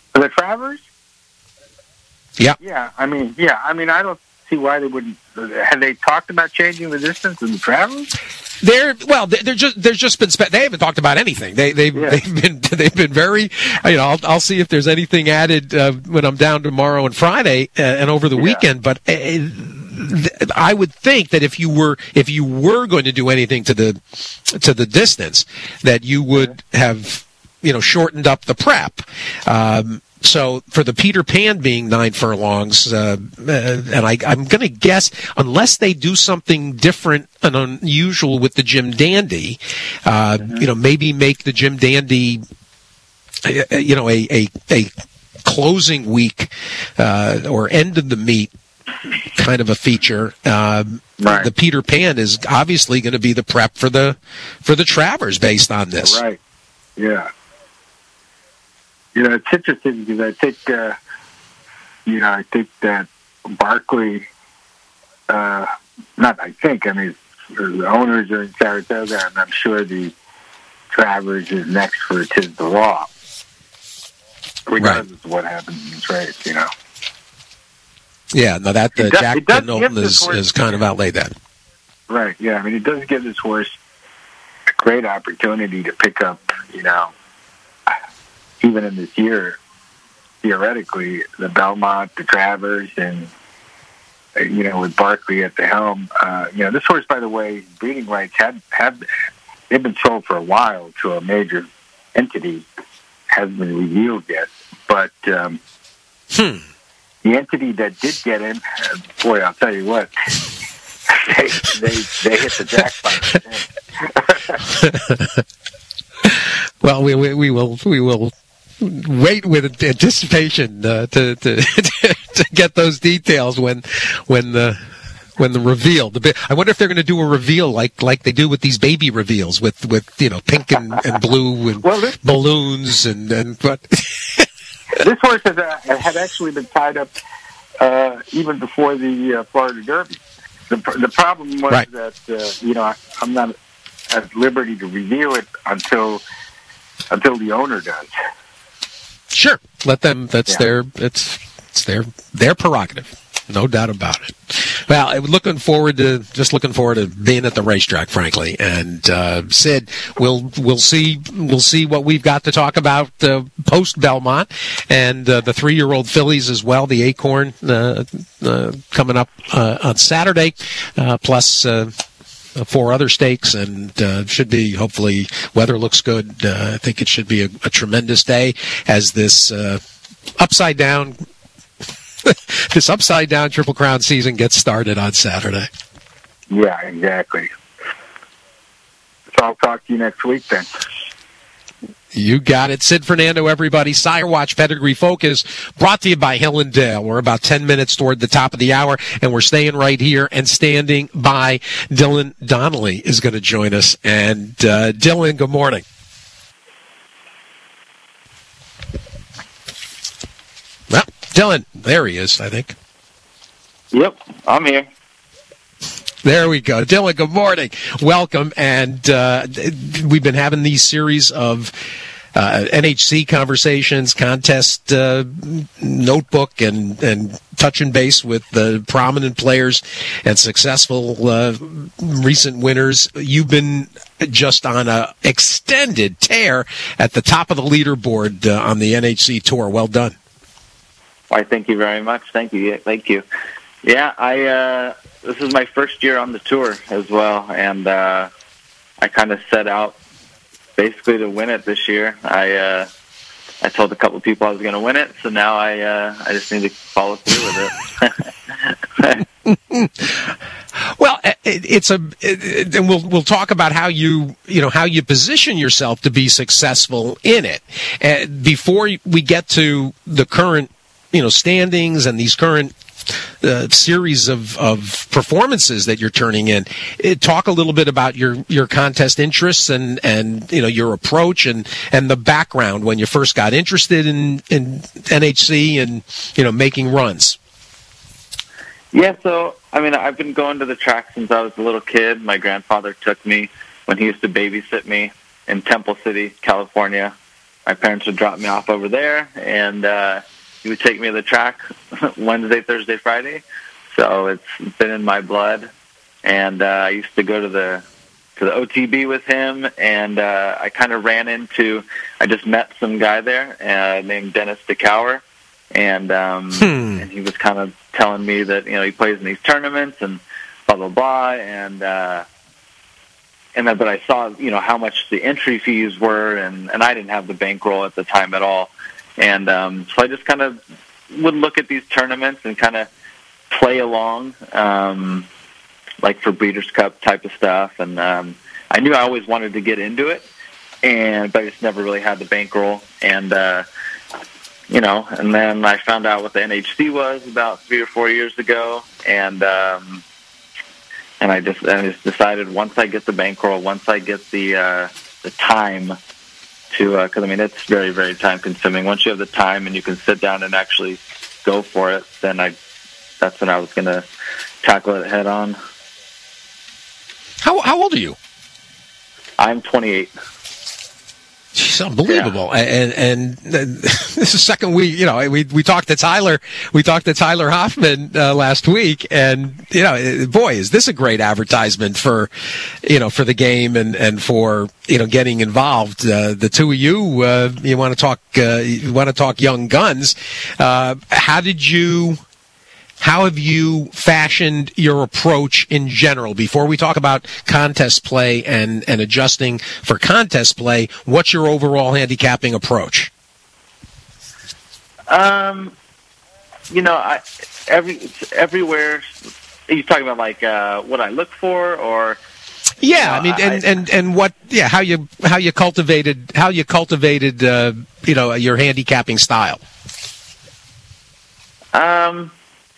The Travers? Yeah. Yeah, I mean, yeah, I mean, I don't see why they wouldn't. Have they talked about changing the distance in the Travers? They're well. They're just. There's just been. They haven't talked about anything. They they've Yeah. they've been they've been very. You know, I'll I'll see if there's anything added uh, when I'm down tomorrow and Friday uh, and over the Yeah. weekend. But uh, I would think that if you were if you were going to do anything to the to the distance, that you would have you know shortened up the prep. Um, So for the Peter Pan being nine furlongs, uh, uh, and I, I'm going to guess, unless they do something different and unusual with the Jim Dandy, uh, mm-hmm. you know, maybe make the Jim Dandy, uh, you know, a a, a closing week uh, or end of the meet kind of a feature. Um, right. The Peter Pan is obviously going to be the prep for the for the Travers based on this. Right. Yeah. You know, it's interesting because I think, uh, you know, I think that Barkley, uh, not I think, I mean, the owners are in Saratoga, and I'm sure the Travers is next for Tis the Law, regardless right. of what happens in this race, you know. Yeah, no, that uh, does, Jack Knowlton has, has kind of outlaid that. Right, yeah, I mean, it does give this horse a great opportunity to pick up, you know, even in this year, theoretically, the Belmont, the Travers, and, uh, you know, with Barkley at the helm, uh, you know, this horse, by the way, breeding rights had, have, they've been sold for a while to a major entity, hasn't been revealed yet, but um, hmm. the entity that did get in, uh, boy, I'll tell you what, they, they, they hit the jackpot. Well, we, we, we will, we will, wait with anticipation uh, to, to to get those details when when the when the reveal. The I wonder if they're going to do a reveal like like they do with these baby reveals with, with you know pink and, and blue and well, this, balloons and and but this horse has, uh, had actually been tied up uh, even before the uh, Florida Derby. The the problem was right. that uh, you know I, I'm not at liberty to reveal it until until the owner does. Sure, let them. That's yeah. their. It's it's their their prerogative, no doubt about it. Well, looking forward to just looking forward to being at the racetrack, frankly. And uh, Sid, we'll we'll see we'll see what we've got to talk about uh, post Belmont and uh, the three year old fillies as well. The Acorn uh, uh, coming up uh, on Saturday, uh, plus. Uh, Four other stakes, and uh, should be, hopefully, weather looks good. Uh, I think it should be a, a tremendous day as this uh, upside down, this upside down Triple Crown season gets started on Saturday. Yeah, exactly. So I'll talk to you next week then. You got it. Sid Fernando, everybody. Sire Watch Pedigree Focus, brought to you by Hill and Dale. We're about ten minutes toward the top of the hour, and we're staying right here and standing by. Dylan Donnelly is going to join us. And uh, Dylan, good morning. Well, Dylan, there he is, I think. Yep, I'm here. There we go. Dylan, good morning. Welcome. And uh, we've been having these series of uh, N H C conversations, contest uh, notebook, and, and touching base with the prominent players and successful uh, recent winners. You've been just on an extended tear at the top of the leaderboard uh, on the N H C Tour. Well done. Why, thank you very much. Thank you. Yeah, thank you. Yeah, I... Uh... This is my first year on the tour as well, and uh, I kind of set out basically to win it this year. I uh, I told a couple of people I was going to win it, so now I uh, I just need to follow through with it. Well, it, it's a, it, and we'll we'll talk about how you you know how you position yourself to be successful in it. Uh, before we get to the current you know standings and these current. Uh, series of, of performances that you're turning in. It, talk a little bit about your, your contest interests and, and you know your approach and, and the background when you first got interested in, in N H C and you know making runs. Yeah, so I mean I've been going to the track since I was a little kid. My grandfather took me when he used to babysit me in Temple City, California. my parents would drop me off over there, and uh, he would take me to the track Wednesday, Thursday, Friday. So it's been in my blood, and uh, I used to go to the to the O T B with him, and uh, I kind of ran into, I just met some guy there uh, named Dennis DeCower, and um, hmm. and he was kind of telling me that, you know, he plays in these tournaments and blah blah blah, and uh, and then, but I saw, you know, how much the entry fees were, and, and I didn't have the bankroll at the time at all, and um, so I just kind of would look at these tournaments and kind of play along. Um, like for Breeders' Cup type of stuff, and um, I knew I always wanted to get into it, and but I just never really had the bankroll, and uh, you know, and then I found out what the N H C was about three or four years ago, and um, and I just I just decided once I get the bankroll, once I get the uh, the time to, because uh, I mean it's very very time consuming. Once you have the time and you can sit down and actually go for it, then I that's when I was going to tackle it head on. How how old are you? I'm twenty-eight. It's unbelievable, yeah. and and this is the second week. You know, we we talked to Tyler. We talked to Tyler Hoffman uh, last week, and you know, boy, is this a great advertisement for, you know, for the game and, and for, you know, getting involved. Uh, the two of you, uh, you want to talk, uh, you want to talk young guns. Uh, how did you? How have you fashioned your approach in general? Before we talk about contest play and, and adjusting for contest play, what's your overall handicapping approach? Um, you know, I, every everywhere. Are you talking about like uh, what I look for, or? Yeah, you know, I mean, and, I, and, and what? Yeah, how you how you cultivated how you cultivated uh, you know, your handicapping style. Um.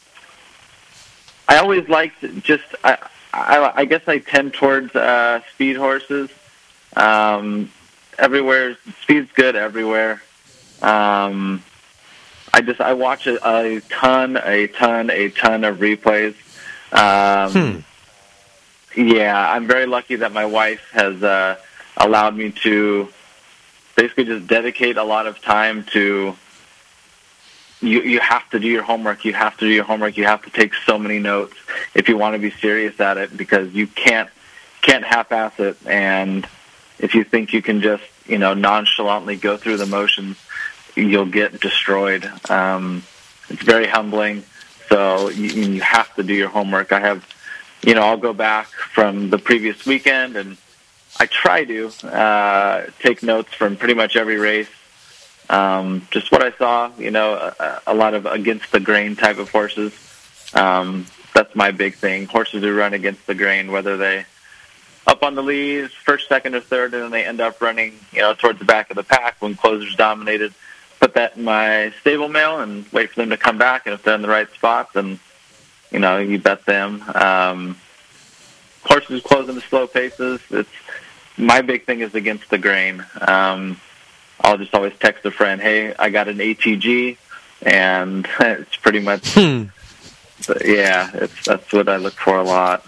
I always liked just, I, I, I guess I tend towards uh, speed horses. Um, everywhere, speed's good everywhere. Um, I just, I watch a, a ton, a ton, a ton of replays. Um, hmm. Yeah, I'm very lucky that my wife has uh, allowed me to basically just dedicate a lot of time to, You you have to do your homework. You have to do your homework. You have to take so many notes if you want to be serious at it, because you can't can't half-ass it. And if you think you can just, you know, nonchalantly go through the motions, you'll get destroyed. Um, it's very humbling. So you, you have to do your homework. I have, you know, I'll go back from the previous weekend, and I try to uh, take notes from pretty much every race. Um, just what I saw, you know, a, a lot of against the grain type of horses. Um, that's my big thing. Horses who run against the grain, whether they up on the leads, first, second, or third, and then they end up running, you know, towards the back of the pack when closers dominated. Put that in my stable mail and wait for them to come back. And if they're in the right spot, then, you know, you bet them. Um, horses closing the slow paces. It's my big thing is against the grain. Um, I'll just always text a friend, hey, I got an A T G, and it's pretty much, hmm. yeah, it's, that's what I look for a lot.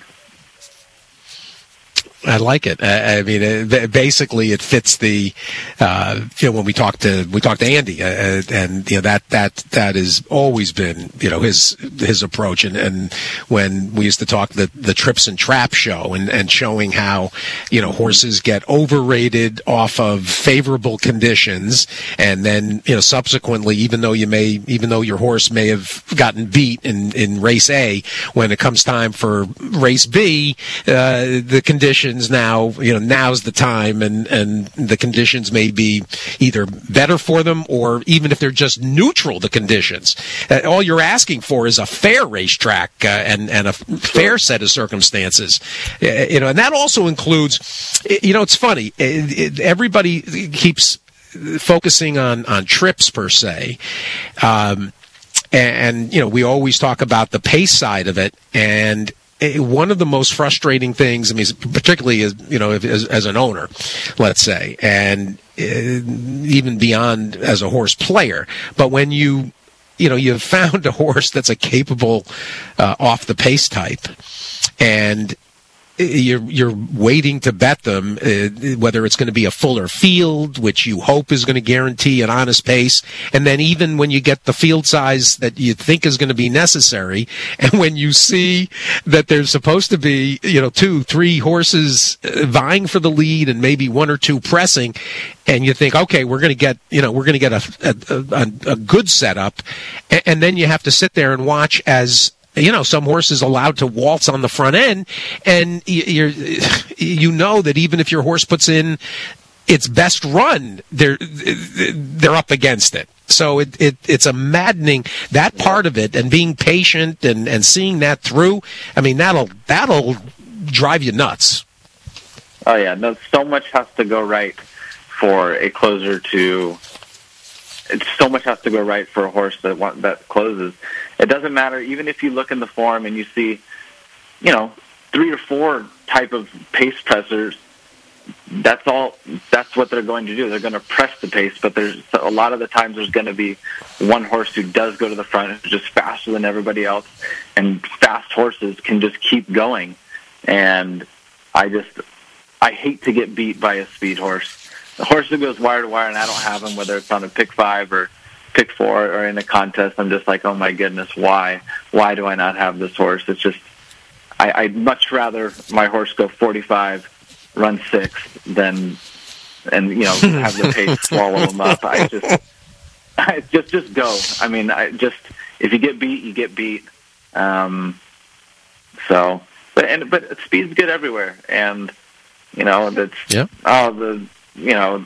I like it. I, I mean, it, basically, it fits the. Uh, you know, when we talked to we talked to Andy, uh, and you know that that that has always been, you know, his his approach. And, and when we used to talk the the Trips and Trap show, and, and showing how, you know, horses get overrated off of favorable conditions, and then, you know, subsequently, even though you may even though your horse may have gotten beat in in race A, when it comes time for race B, uh, the conditions. Now, you know, now's the time, and, and the conditions may be either better for them, or even if they're just neutral, the conditions. Uh, all you're asking for is a fair racetrack uh, and, and a fair set of circumstances. Uh, you know, and that also includes, you know, it's funny, it, it, everybody keeps focusing on, on trips per se. Um, and, and, you know, we always talk about the pace side of it, and one of the most frustrating things, I mean, particularly as, you know, as, as an owner, let's say, and even beyond as a horse player, but when you, you know, you've found a horse that's a capable uh, off the pace type, and you're you're waiting to bet them, uh, whether it's going to be a fuller field, which you hope is going to guarantee an honest pace, and then even when you get the field size that you think is going to be necessary, and when you see that there's supposed to be, you know, two, three horses vying for the lead and maybe one or two pressing, and you think, okay, we're going to get, you know, we're going to get a, a, a good setup, and, and then you have to sit there and watch as, you know, some horses allowed to waltz on the front end, and you're, you know that even if your horse puts in its best run, they're they're up against it. So it, it it's a maddening, that part of it, and being patient and, and seeing that through. I mean, that'll that'll drive you nuts. Oh yeah, no, so much has to go right for a closer to. It's so much has to go right for a horse that want, that closes. It doesn't matter, even if you look in the form and you see, you know, three or four type of pace pressers. That's all. That's what they're going to do. They're going to press the pace, but there's a lot of the times there's going to be one horse who does go to the front, who's just faster than everybody else, and fast horses can just keep going. And I just, I hate to get beat by a speed horse. The horse that goes wire to wire, and I don't have him, whether it's on a pick five or pick four or in a contest, I'm just like, oh my goodness, why? Why do I not have this horse? It's just, I, I'd much rather my horse go forty-five, run six, than, and you know, have the pace swallow him up. I just, I just, just go. I mean, I just, if you get beat, you get beat. Um, so, but and but speed's good everywhere, and you know, that's yeah. Oh, the you know.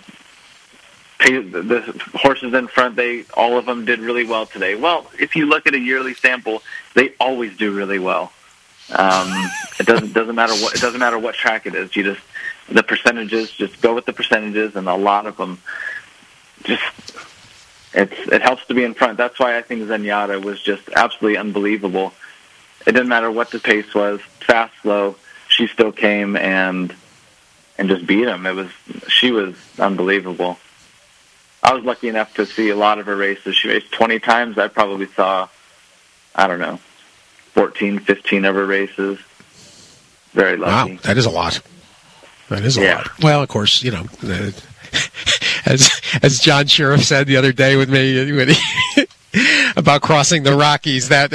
The horses in front, they all of them did really well today. Well, if you look at a yearly sample, they always do really well. Um, it doesn't doesn't matter what it doesn't matter what track it is. You just the percentages, just go with the percentages, and a lot of them just it's it helps to be in front. That's why I think Zenyatta was just absolutely unbelievable. It didn't matter what the pace was, fast, slow, she still came and and just beat him. It was she was unbelievable. I was lucky enough to see a lot of her races. She raced twenty times. I probably saw, I don't know, fourteen, fifteen of her races. Very lucky. Wow, that is a lot. That is a yeah. lot. Well, of course, you know, uh, as as John Sheriff said the other day with me when he, about crossing the Rockies, that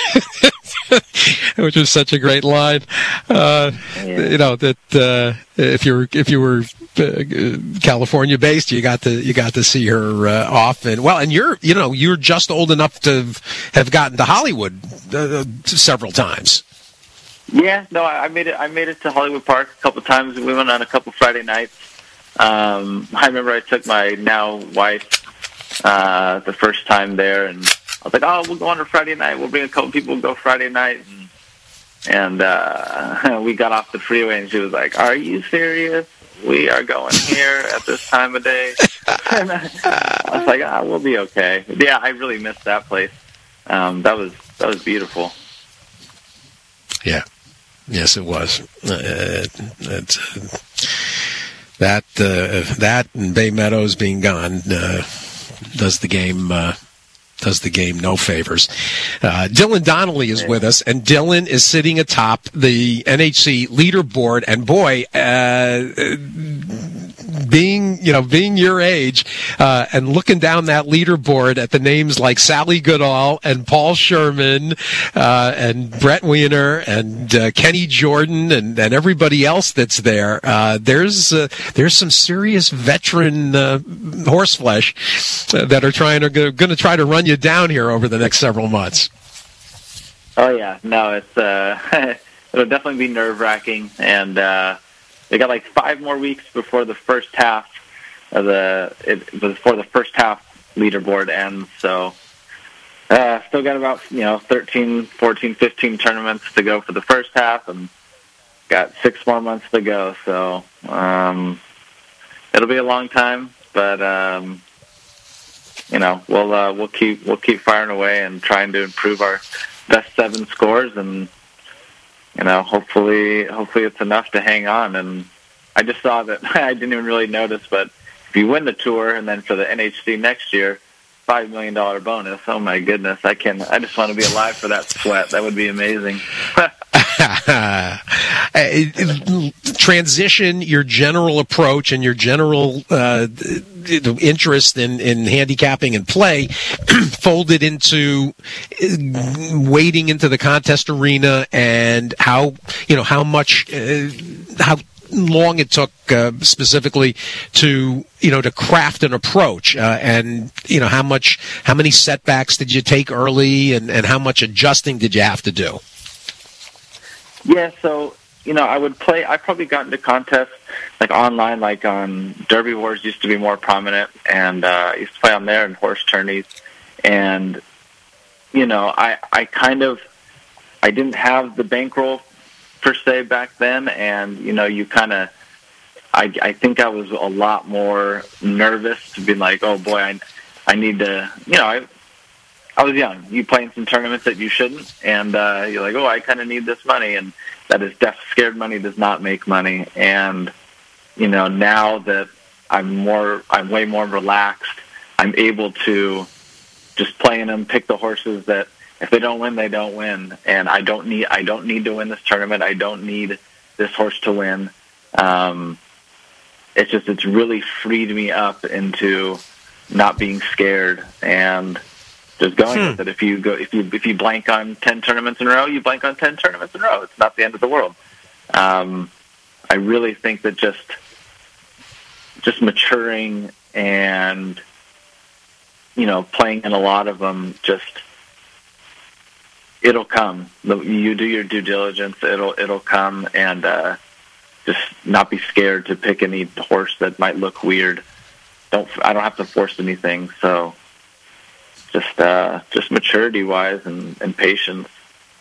which was such a great line. Uh, yeah. You know that uh, if you were if you were uh, California based, you got to you got to see her uh, often. Well, and you're you know you're just old enough to have gotten to Hollywood uh, several times. Yeah, no, I made it. I made it to Hollywood Park a couple times. We went on a couple Friday nights. Um, I remember I took my now wife uh, the first time there, and I was like, "Oh, we'll go on a Friday night. We'll bring a couple people. We'll go Friday night." And, and uh, we got off the freeway, and she was like, "Are you serious? We are going here at this time of day?" And I, I was like, "Ah, we'll be okay." Yeah, I really missed that place. Um, that was that was beautiful. Yeah. Yes, it was. Uh, it's, uh, that uh, that and Bay Meadows being gone uh, does the game uh, does the game no favors. Uh, Dylan Donnelly is with us, and Dylan is sitting atop the N H C leaderboard. And boy, uh, being you know being your age uh, and looking down that leaderboard at the names like Sally Goodall and Paul Sherman uh, and Brett Wiener and uh, Kenny Jordan and, and everybody else that's there, uh, there's uh, there's some serious veteran uh, horseflesh that are trying to going to try to run you down here over the next several months. Oh yeah, no, it's uh, it'll definitely be nerve wracking, and uh, they got like five more weeks before the first half of the it, before the first half leaderboard ends. So uh, still got about you know thirteen, fourteen, fifteen tournaments to go for the first half, and got six more months to go. So um, it'll be a long time, but. Um, You know, we'll uh, we'll keep we'll keep firing away and trying to improve our best seven scores, and you know, hopefully hopefully it's enough to hang on. And I just saw that I didn't even really notice, but if you win the tour and then for the N H C next year, five million dollar bonus. Oh my goodness, I can I just want to be alive for that sweat. That would be amazing. uh, transition your general approach and your general uh, interest in, in handicapping and play folded into wading into the contest arena, and how you know how much uh, how long it took uh, specifically to you know to craft an approach, uh, and you know how much how many setbacks did you take early, and, and how much adjusting did you have to do? Yeah, so you know I would play. I probably got into contests like online, like on Derby Wars used to be more prominent, and uh, I used to play on there and horse tourneys, and you know I I kind of I didn't have the bankroll per se back then, and you know you kind of I, I think I was a lot more nervous to be like, oh boy, I I need to, you know I I was young. You play in some tournaments that you shouldn't, and uh, you're like, oh, I kind of need this money, and that is def- scared money does not make money. And you know now that I'm more I'm way more relaxed, I'm able to just play in them, pick the horses that if they don't win, they don't win, and I don't need I don't need to win this tournament. I don't need this horse to win. Um, it's just it's really freed me up into not being scared and just going hmm. with it. If you go if you if you blank on ten tournaments in a row, you blank on ten tournaments in a row. It's not the end of the world. Um, I really think that just just maturing and you know playing in a lot of them just. It'll come. You do your due diligence. It'll it'll come, and uh, just not be scared to pick any horse that might look weird. Don't I don't have to force anything. So just uh, just maturity wise and, and patience.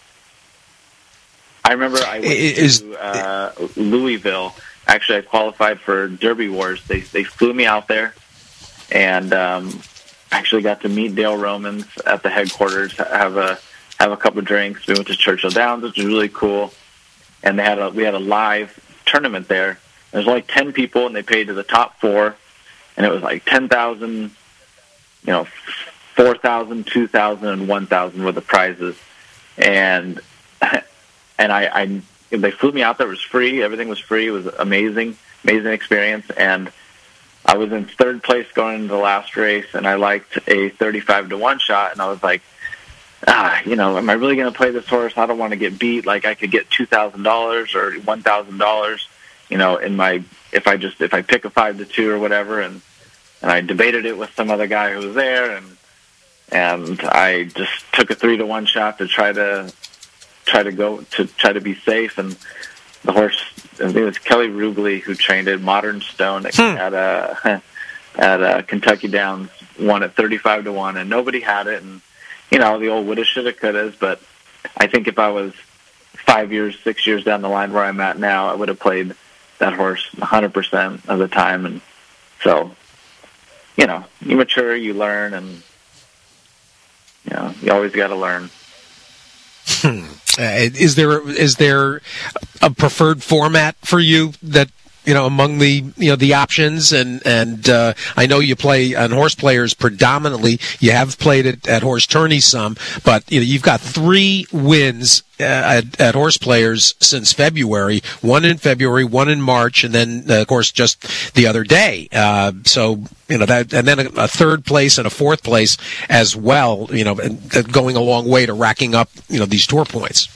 I remember I went is, to uh, Louisville. Actually, I qualified for Derby Wars. They they flew me out there, and um, actually got to meet Dale Romans at the headquarters. Have a have a couple of drinks. We went to Churchill Downs, which was really cool. And they had a we had a live tournament there. There was only ten people, and they paid to the top four, and it was like ten thousand, you know, four thousand, two thousand, and one thousand were the prizes. And and I, I they flew me out there. It was free. Everything was free. It was amazing, amazing experience. And I was in third place going into the last race, and I liked a thirty-five to one shot, and I was like, ah, you know, am I really going to play this horse? I don't want to get beat. Like I could get two thousand dollars or one thousand dollars, you know, in my, if I just, if I pick a five to two or whatever. And, and I debated it with some other guy who was there. And, and I just took a three to one shot to try to, try to go to try to be safe. And the horse, I think it was Kelly Rugley who trained at Modern Stone at, hmm. at, uh, at uh, Kentucky Downs, won at thirty-five to one, and nobody had it. And, you know, the old woulda, shoulda, couldas, but I think if I was five years, six years down the line where I'm at now, I would have played that horse one hundred percent of the time. And so, you know, you mature, you learn, and, you know, you always got to learn. Hmm. Uh, is there is there a preferred format for you that, you know, among the, you know, the options? And, and, uh, I know you play on Horse Players predominantly. You have played it at Horse Tourney some, but, you know, you've got three wins uh, at, at Horse Players since February, one in February, one in March, and then, uh, of course, just the other day. Uh, so, you know, that, and then a, a third place and a fourth place as well, you know, and going a long way to racking up, you know, these tour points.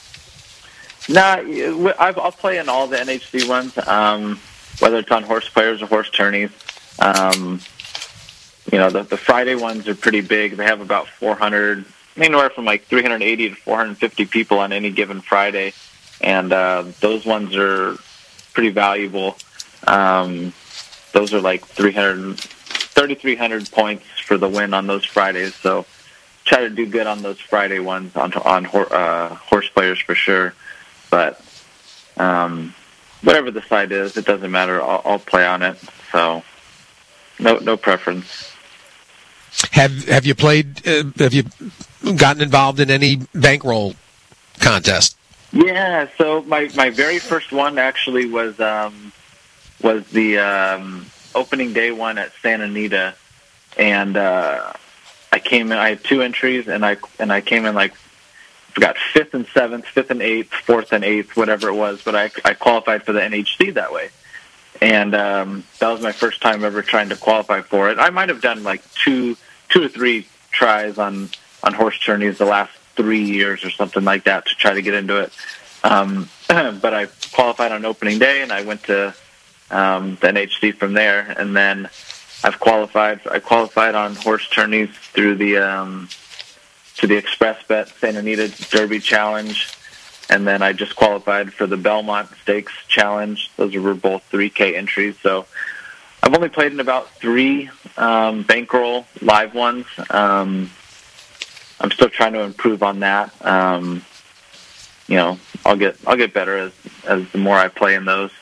Nah, I'll play in all the N H C ones, um, whether it's on Horse Players or Horse Tourneys. Um, you know, the, the Friday ones are pretty big. They have about four hundred, anywhere from like three hundred eighty to four hundred fifty people on any given Friday, and uh, those ones are pretty valuable. Um, those are like three hundred, thirty-three hundred points for the win on those Fridays. So try to do good on those Friday ones on on uh, Horse Players for sure. But um, whatever the site is, it doesn't matter. I'll, I'll play on it. So no, no preference. Have Have you played? Uh, have you gotten involved in any bankroll contest? Yeah. So my, my very first one actually was um, was the um, opening day one at Santa Anita, and uh, I came in. I had two entries, and I and I came in like got fifth and seventh, fifth and eighth, fourth and eighth, whatever it was. But I, I qualified for the N H C that way. And um, that was my first time ever trying to qualify for it. I might have done like two, two or three tries on, on horse tourneys the last three years or something like that to try to get into it. Um, but I qualified on opening day, and I went to um, the N H C from there. And then I've qualified. I qualified on horse tourneys through the um, to the Express Bet Santa Anita Derby Challenge. And then I just qualified for the Belmont Stakes Challenge. Those were both three K entries. So I've only played in about three um, bankroll live ones. Um, I'm still trying to improve on that. Um, you know, I'll get I'll get better as as the more I play in those.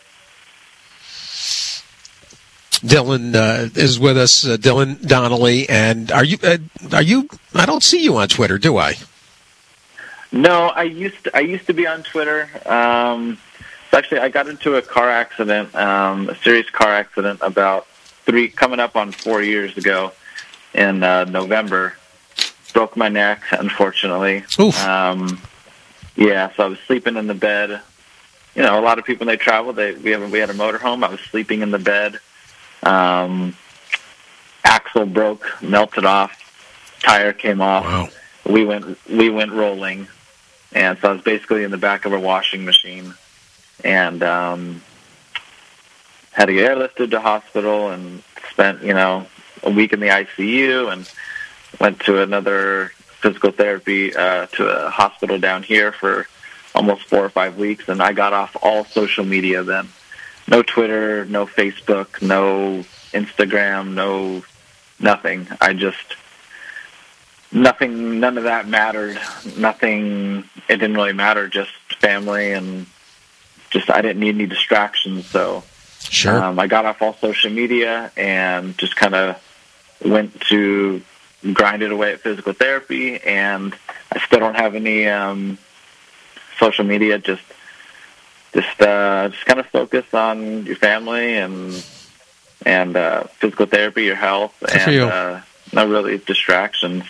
Dylan uh, is with us, uh, Dylan Donnelly, and are you uh, are you? I don't see you on Twitter, do I? No, I used to, I used to be on Twitter. Um, so actually, I got into a car accident, um, a serious car accident, about three coming up on four years ago in uh, November. Broke my neck, unfortunately. Oof. Um, yeah, so I was sleeping in the bed. You know, a lot of people when they travel, they we have we had a motorhome. I was sleeping in the bed. Um, axle broke, melted off, tire came off. Wow. We went we went rolling. And so I was basically in the back of a washing machine, and um, had to get airlifted to hospital, and spent, you know, a week in the I C U, and went to another physical therapy uh, to a hospital down here for almost four or five weeks. And I got off all social media then. No Twitter, no Facebook, no Instagram, no nothing. I just... Nothing, none of that mattered. Nothing, it didn't really matter, just family, and just I didn't need any distractions. So sure. um, I got off all social media and just kind of went to grinded away at physical therapy, and I still don't have any um, social media, just just uh, just kind of focus on your family and and uh, physical therapy, your health, Good and for you. Uh, not really distractions.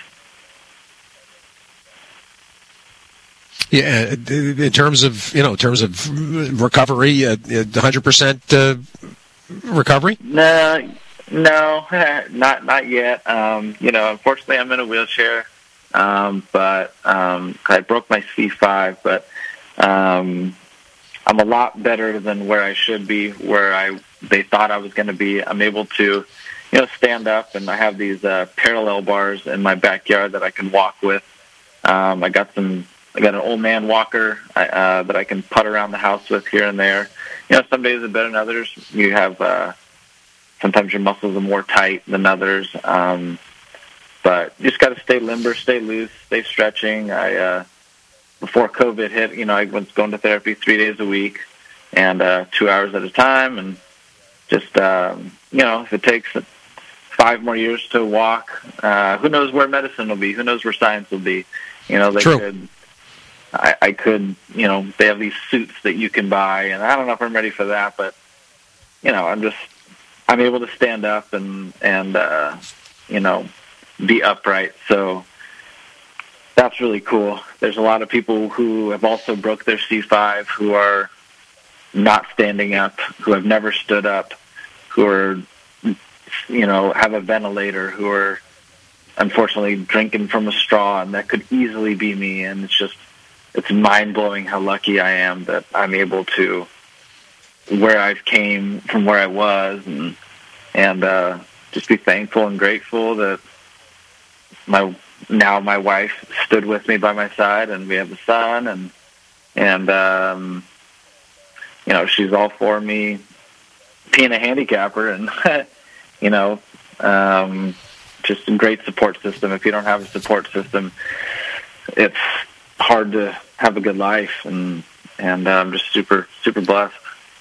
Yeah, in terms of you know, in terms of recovery, uh, one hundred percent uh, recovery. No, no, not not yet. Um, you know, unfortunately, I'm in a wheelchair, um, but um, I broke my C five. But um, I'm a lot better than where I should be, where I they thought I was going to be. I'm able to, you know, stand up, and I have these uh, parallel bars in my backyard that I can walk with. Um, I got some. I got an old man walker uh, that I can putt around the house with here and there. You know, some days are better than others. You have uh, sometimes your muscles are more tight than others, um, but you just got to stay limber, stay loose, stay stretching. I uh, before COVID hit, you know, I was going to therapy three days a week and uh, two hours at a time, and just um, you know, if it takes five more years to walk, uh, who knows where medicine will be? Who knows where science will be? You know, they True. could. I, I could, you know, they have these suits that you can buy, and I don't know if I'm ready for that, but, you know, I'm just, I'm able to stand up and, and uh, you know, be upright. So that's really cool. There's a lot of people who have also broke their C five who are not standing up, who have never stood up, who are, you know, have a ventilator, who are unfortunately drinking from a straw, and that could easily be me. And it's just, it's mind-blowing how lucky I am that I'm able to, where I've came from where I was, and and uh, just be thankful and grateful that my now my wife stood with me by my side, and we have a son, and and um, you know, she's all for me being a handicapper, and you know, um, just a great support system. If you don't have a support system, it's hard to have a good life, and and I'm just super super blessed.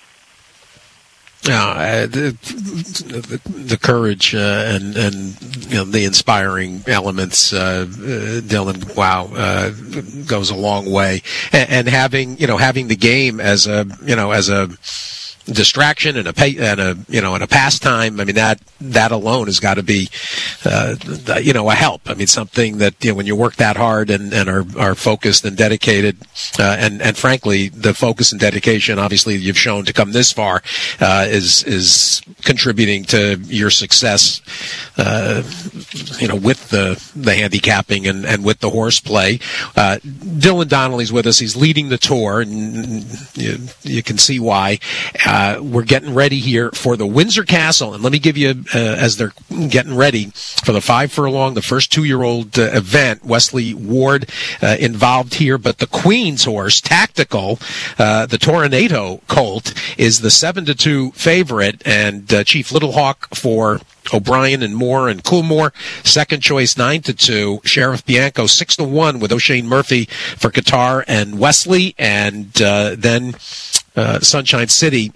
Yeah, uh, the, the the courage uh, and and you know, the inspiring elements, uh, uh, Dylan. Wow, uh, goes a long way, and, and having you know having the game as a you know as a distraction and a pay, and a you know and a pastime. I mean that that alone has got to be uh, you know a help. I mean something that you know when you work that hard and, and are are focused and dedicated, uh, and and frankly the focus and dedication obviously you've shown to come this far uh, is is contributing to your success. Uh, you know with the the handicapping and and with the horseplay. Uh, Dylan Donnelly's with us. He's leading the tour, and you, you can see why. Uh, we're getting ready here for the Windsor Castle, and let me give you, uh, as they're getting ready for the five furlong, the first two-year-old uh, event, Wesley Ward uh, involved here, but the Queen's horse, Tactical, uh, the Tornado colt, is the seven to two favorite, and uh, Chief Little Hawk for O'Brien and Moore and Coolmore, second choice nine to two. Sheriff Bianco six to one with O'Shane Murphy for Qatar and Wesley, and uh, then uh, Sunshine City,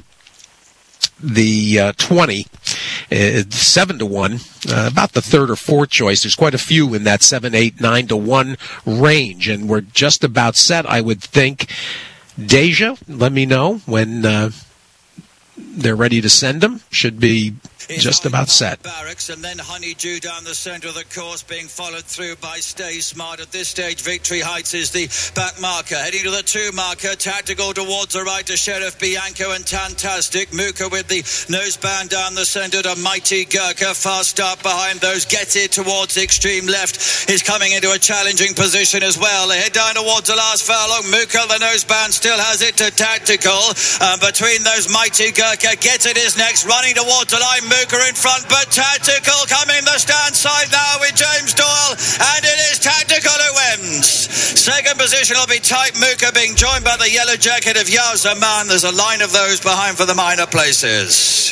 the uh, twenty, uh, seven to one, uh, about the third or fourth choice. There's quite a few in that seven, eight, nine to one range, and we're just about set, I would think. Deja, let me know when uh, they're ready to send them. Should be just about set. Barracks, and then Honeydew down the centre of the course, being followed through by Stay Smart. At this stage, Victory Heights is the back marker. Heading to the two marker, Tactical towards the right to Sheriff Bianco and Tantastic. Mooka with the noseband down the centre to Mighty Gurkha. Fast start behind those. Gets it towards extreme left. Is coming into a challenging position as well. They head down towards the last furlong. Mooka, the noseband, still has it to Tactical. Um, between those, Mighty Gurkha gets it is next. Running towards the line. Mooka in front, but Tactical coming the stand side now with James Doyle, and it is Tactical who wins. Second position will be tight. Mooka being joined by the yellow jacket of Yao Zaman. There's a line of those behind for the minor places.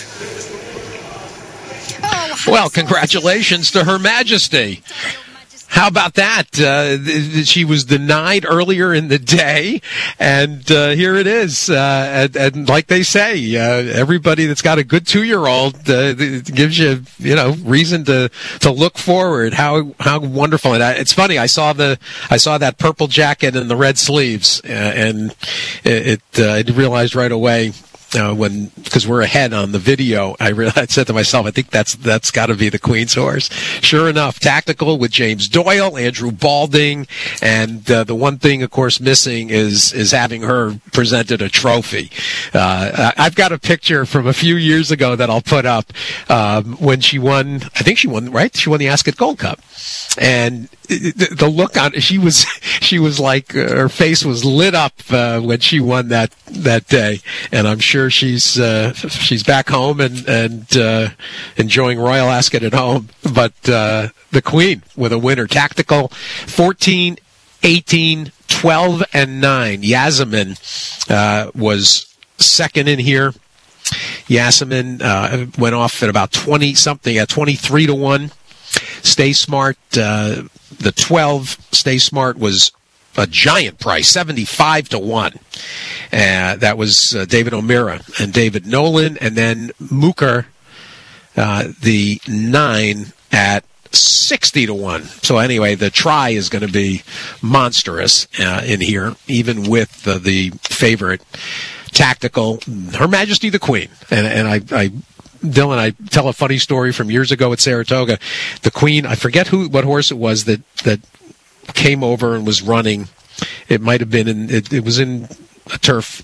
Well, congratulations to Her Majesty. How about that? Uh, she was denied earlier in the day, and uh, here it is. Uh, and, and like they say, uh, everybody that's got a good two-year-old uh, gives you, you know, reason to, to look forward. How how wonderful! And I, it's funny. I saw the I saw that purple jacket and the red sleeves, uh, and it, it uh, I realized right away. Uh, when because we're ahead on the video, I, re- I said to myself, I think that's that's got to be the Queen's horse. Sure enough, Tactical with James Doyle, Andrew Balding, and uh, the one thing, of course, missing is is having her presented a trophy. Uh, I've got a picture from a few years ago that I'll put up um, when she won. I think she won, right? She won the Ascot Gold Cup, and the, the look on she was she was like uh, her face was lit up uh, when she won that that day, and I'm sure. She's uh, she's back home and and uh, enjoying Royal Ascot at home. But uh, the Queen with a winner. Tactical, fourteen, eighteen, twelve, and nine. Yasamin uh, was second in here. Yasamin uh, went off at about twenty something, at twenty-three to one. Stay Smart, uh, the twelve. Stay Smart was a giant price, seventy-five to one. Uh, that was uh, David O'Meara and David Nolan, and then Mooker, uh, the nine at sixty to one. So anyway, the try is going to be monstrous uh, in here, even with uh, the favorite Tactical, Her Majesty the Queen. And, and I, I Dylan, I tell a funny story from years ago at Saratoga. The Queen, I forget who, what horse it was that that came over and was running. It might have been in. It, it was in a turf.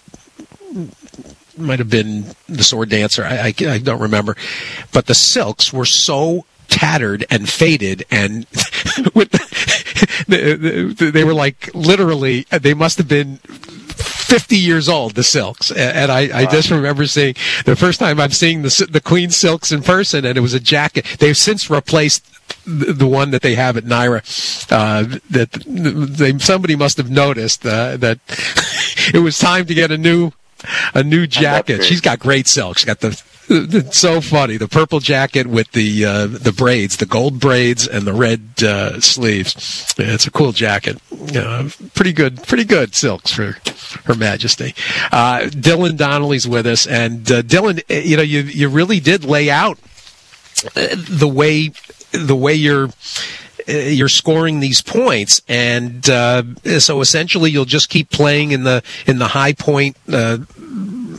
Might have been the Sword Dancer. I, I, I don't remember, but the silks were so tattered and faded, and with the, the, they were like literally. They must have been fifty years old, the silks, and I, I just remember seeing the first time I'm seeing the the Queen silks in person, and it was a jacket. They've since replaced the, the one that they have at Naira. Uh, that they somebody must have noticed uh, that it was time to get a new a new jacket. She's got great silks. She's got the. It's so funny. The purple jacket with the uh, the braids, the gold braids, and the red uh, sleeves. Yeah, it's a cool jacket. Uh, pretty good, pretty good silks for Her Majesty. Uh, Dylan Donnelly's with us, and uh, Dylan, you know, you you really did lay out the way the way you're. You're scoring these points, and uh, so essentially you'll just keep playing in the in the high point uh,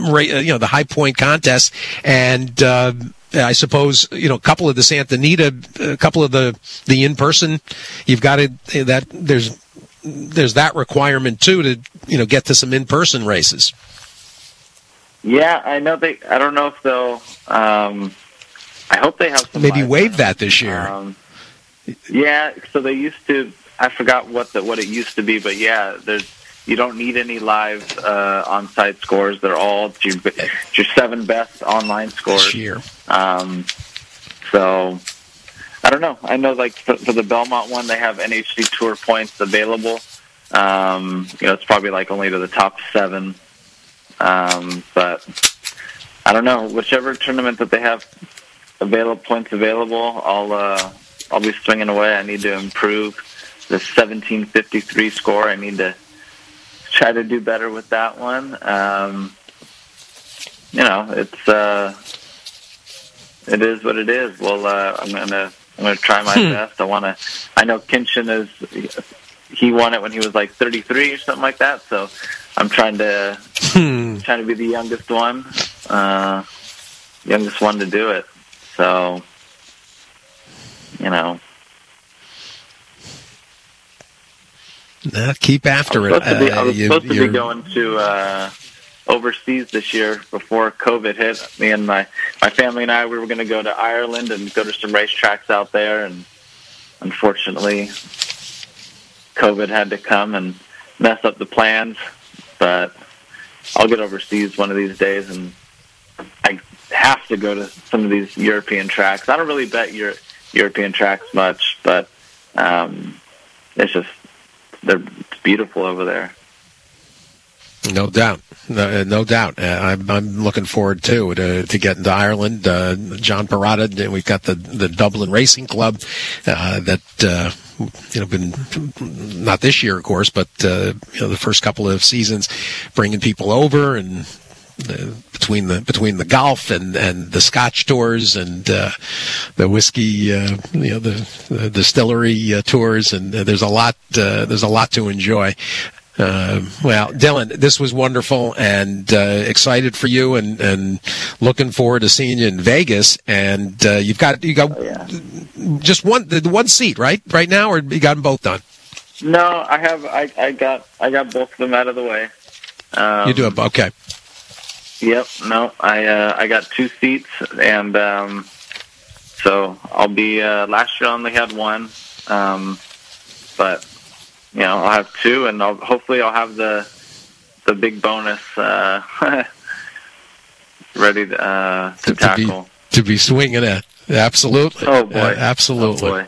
you know, the high point contests, and uh, I suppose, you know, a couple of the Santa Anita, a couple of the the in person, you've got to that there's there's that requirement too to, you know, get to some in person races. Yeah, I know they. I don't know if they'll. Um, I hope they have some. Maybe waive that this year. Um, yeah, so they used to. I forgot what the what it used to be, but yeah, there's. You don't need any live uh, on-site scores. They're all your, your seven best online scores. Sure. Um, so I don't know. I know, like for, for the Belmont one, they have N H C Tour points available. Um, you know, it's probably like only to the top seven. Um, but I don't know. Whichever tournament that they have available points available, I'll uh, I'll be swinging away. I need to improve the seventeen fifty-three score. I need to try to do better with that one. Um, you know, it's uh, it is what it is. Well, uh, I'm gonna I'm gonna try my best. I want to. I know Kenshin is. He won it when he was like thirty-three or something like that. So I'm trying to hmm. trying to be the youngest one, uh, youngest one to do it. So you know. Uh, keep after it. Be, I was uh, you, supposed to you're... be going to uh, overseas this year before COVID hit. Me and my, my family and I, we were going to go to Ireland and go to some racetracks out there, and unfortunately, COVID had to come and mess up the plans. But I'll get overseas one of these days, and I have to go to some of these European tracks. I don't really bet Euro- European tracks much, but um, it's just they're beautiful over there. No doubt, no, no doubt. Uh, I'm, I'm looking forward too to to getting to Ireland. Uh, John Parada, we've got the, the Dublin Racing Club uh, that uh, you know been not this year, of course, but uh, you know the first couple of seasons, bringing people over and. Uh, between the between the golf and, and the Scotch tours and uh, the whiskey, uh, you know, the, the distillery uh, tours, and uh, there's a lot uh, there's a lot to enjoy. Uh, well, Dylan, this was wonderful, and uh, excited for you, and, and looking forward to seeing you in Vegas. And uh, you've got you got oh, yeah. just one the one seat right right now, or you got them both done? No, I have I, I got I got both of them out of the way. Um, you do it, okay. Yep. No, I uh, I got two seats, and um, so I'll be. Uh, last year I only had one, um, but you know I'll have two, and I'll, hopefully I'll have the the big bonus uh, ready to, uh, to, to tackle. Be, to be swinging it, absolutely. Oh boy, uh, absolutely. Oh boy.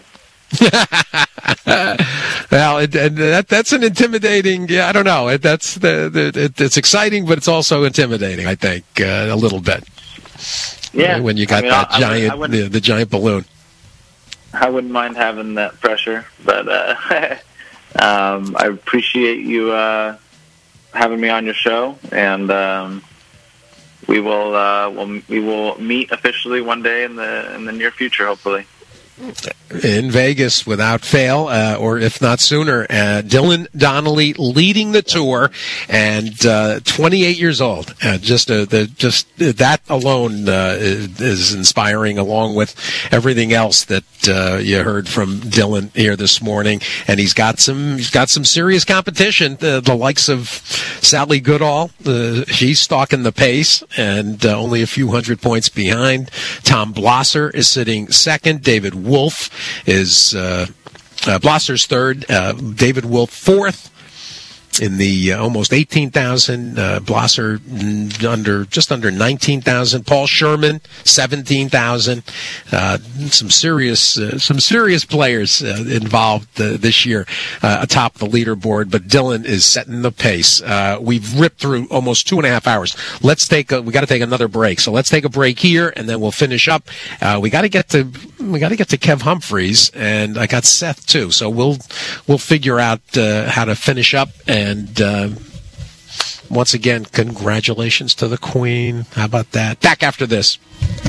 Well, it, and that that's an intimidating. Yeah, I don't know. It, that's the, the it, it's exciting, but it's also intimidating. I think uh, a little bit. Yeah, when you got I mean, that I, giant, I the, the giant balloon. I wouldn't mind having that pressure, but uh, um, I appreciate you uh, having me on your show, and um, we will uh, we'll, we will meet officially one day in the in the near future, hopefully. In Vegas, without fail, uh, or if not sooner. Uh, Dylan Donnelly leading the tour, and uh, twenty-eight years old. Uh, just uh, the just uh, that alone uh, is, is inspiring, along with everything else that uh, you heard from Dylan here this morning. And he's got some he's got some serious competition. The, the likes of Sally Goodall, uh, she's stalking the pace, and uh, only a few hundred points behind. Tom Blosser is sitting second. David Wolf is uh, uh, Blosser's third. Uh, David Wolf fourth in the uh, almost eighteen thousand. Uh, Blosser under just under nineteen thousand. Paul Sherman seventeen thousand. Uh, some serious uh, some serious players uh, involved uh, this year uh, atop the leaderboard. But Dylan is setting the pace. Uh, we've ripped through almost two and a half hours. Let's take a, we got to take another break. So let's take a break here, and then we'll finish up. Uh, we got to get to we got to get to Kev Humphreys, and I got Seth too. So we'll we'll figure out uh, how to finish up. And uh, once again, congratulations to the Queen. How about that? Back after this.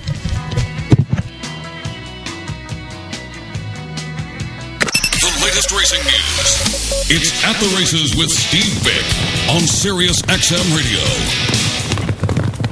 The latest racing news. It's At the Races with Steve Vick on Sirius X M Radio.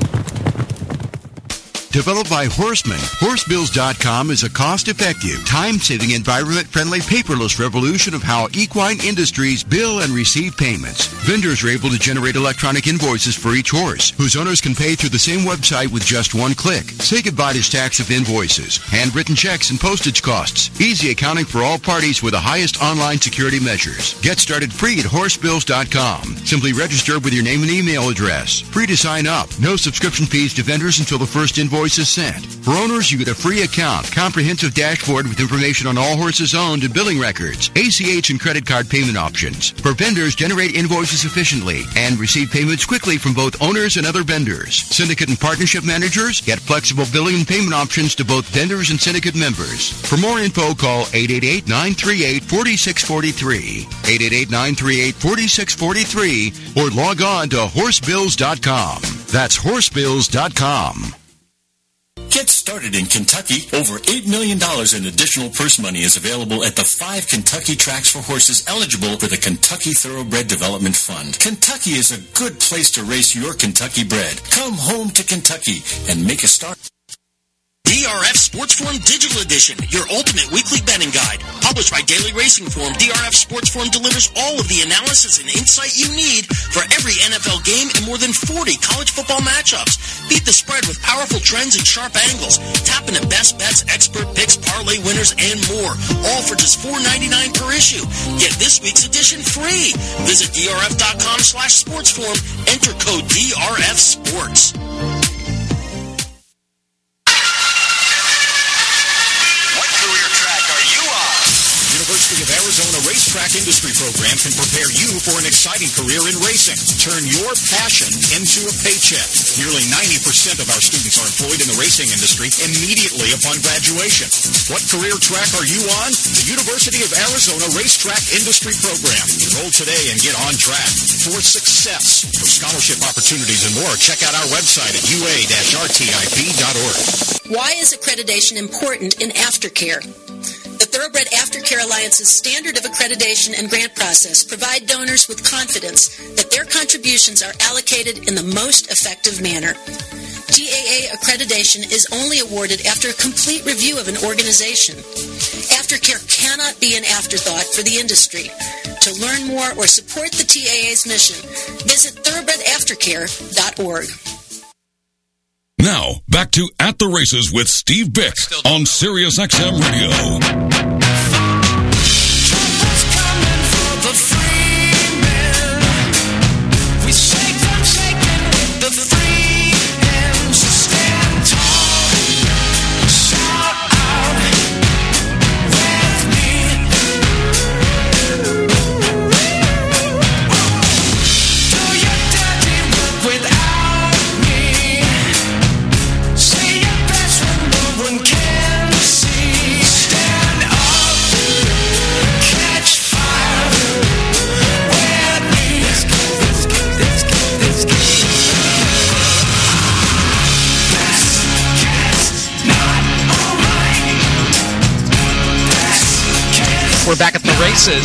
Developed by Horseman, horse bills dot com is a cost-effective, time-saving, environment-friendly, paperless revolution of how equine industries bill and receive payments. Vendors are able to generate electronic invoices for each horse, whose owners can pay through the same website with just one click. Say goodbye to stacks of invoices, handwritten checks, and postage costs. Easy accounting for all parties with the highest online security measures. Get started free at horse bills dot com. Simply register with your name and email address. Free to sign up. No subscription fees to vendors until the first invoice is sent. For owners, you get a free account, comprehensive dashboard with information on all horses owned and billing records, A C H and credit card payment options. For vendors, generate invoices efficiently and receive payments quickly from both owners and other vendors. Syndicate and partnership managers get flexible billing and payment options to both vendors and syndicate members. For more info, call eight eight eight, nine three eight, four six four three, eight eight eight, nine three eight, four six four three, or log on to horse bills dot com. That's horse bills dot com. Get started in Kentucky. Over eight million dollars in additional purse money is available at the five Kentucky tracks for horses eligible for the Kentucky Thoroughbred Development Fund. Kentucky is a good place to race your Kentucky bred. Come home to Kentucky and make a start. D R F Sports Forum Digital Edition, your ultimate weekly betting guide. Published by Daily Racing Form, D R F Sports Forum delivers all of the analysis and insight you need for every N F L game and more than forty college football matchups. Beat the spread with powerful trends and sharp angles. Tap into best bets, expert picks, parlay winners, and more. All for just four ninety-nine per issue. Get this week's edition free. Visit D R F dot com slash sports forum. Enter code D R F Sports. University of Arizona Racetrack Industry Program can prepare you for an exciting career in racing. Turn your passion into a paycheck. Nearly ninety percent of our students are employed in the racing industry immediately upon graduation. What career track are you on? The University of Arizona Racetrack Industry Program. Enroll today and get on track for success. For scholarship opportunities and more, check out our website at U A R T I P dot org. Why is accreditation important in aftercare? The Thoroughbred Aftercare Alliance's standard of accreditation and grant process provide donors with confidence that their contributions are allocated in the most effective manner. T A A accreditation is only awarded after a complete review of an organization. Aftercare cannot be an afterthought for the industry. To learn more or support the T A A's mission, visit thoroughbred aftercare dot org. Now, back to At the Races with Steve Bick on Sirius X M Radio. We're back at the races,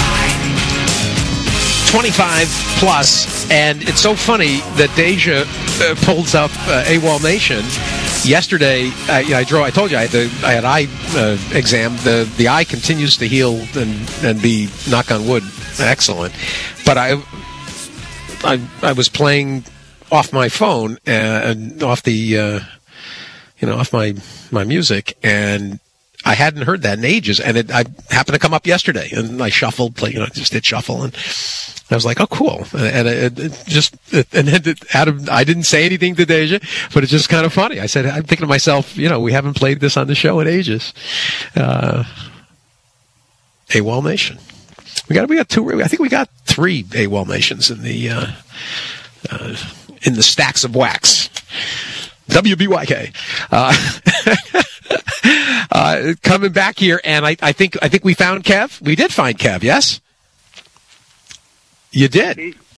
twenty-five plus, and it's so funny that Deja uh, pulls up uh, AWOL Nation. Yesterday, I, I drove. I told you I had, the, I had eye uh, exam. The the eye continues to heal and and be, knock on wood, excellent. But I I, I was playing off my phone and off the uh, you know off my my music, and I hadn't heard that in ages, and it I happened to come up yesterday, and I shuffled, play, you know, just hit shuffle, and I was like, oh, cool. And it, it just, it, and it, out of, I didn't say anything to Deja, but it's just kind of funny. I said, I'm thinking to myself, you know, we haven't played this on the show in ages. Uh, AWOL Nation. We got, we got two, I think we got three AWOL Nations in the, uh, uh, in the stacks of wax. W B Y K. Uh, uh, coming back here, and I, I think I think we found Kev. We did find Kev, yes? You did.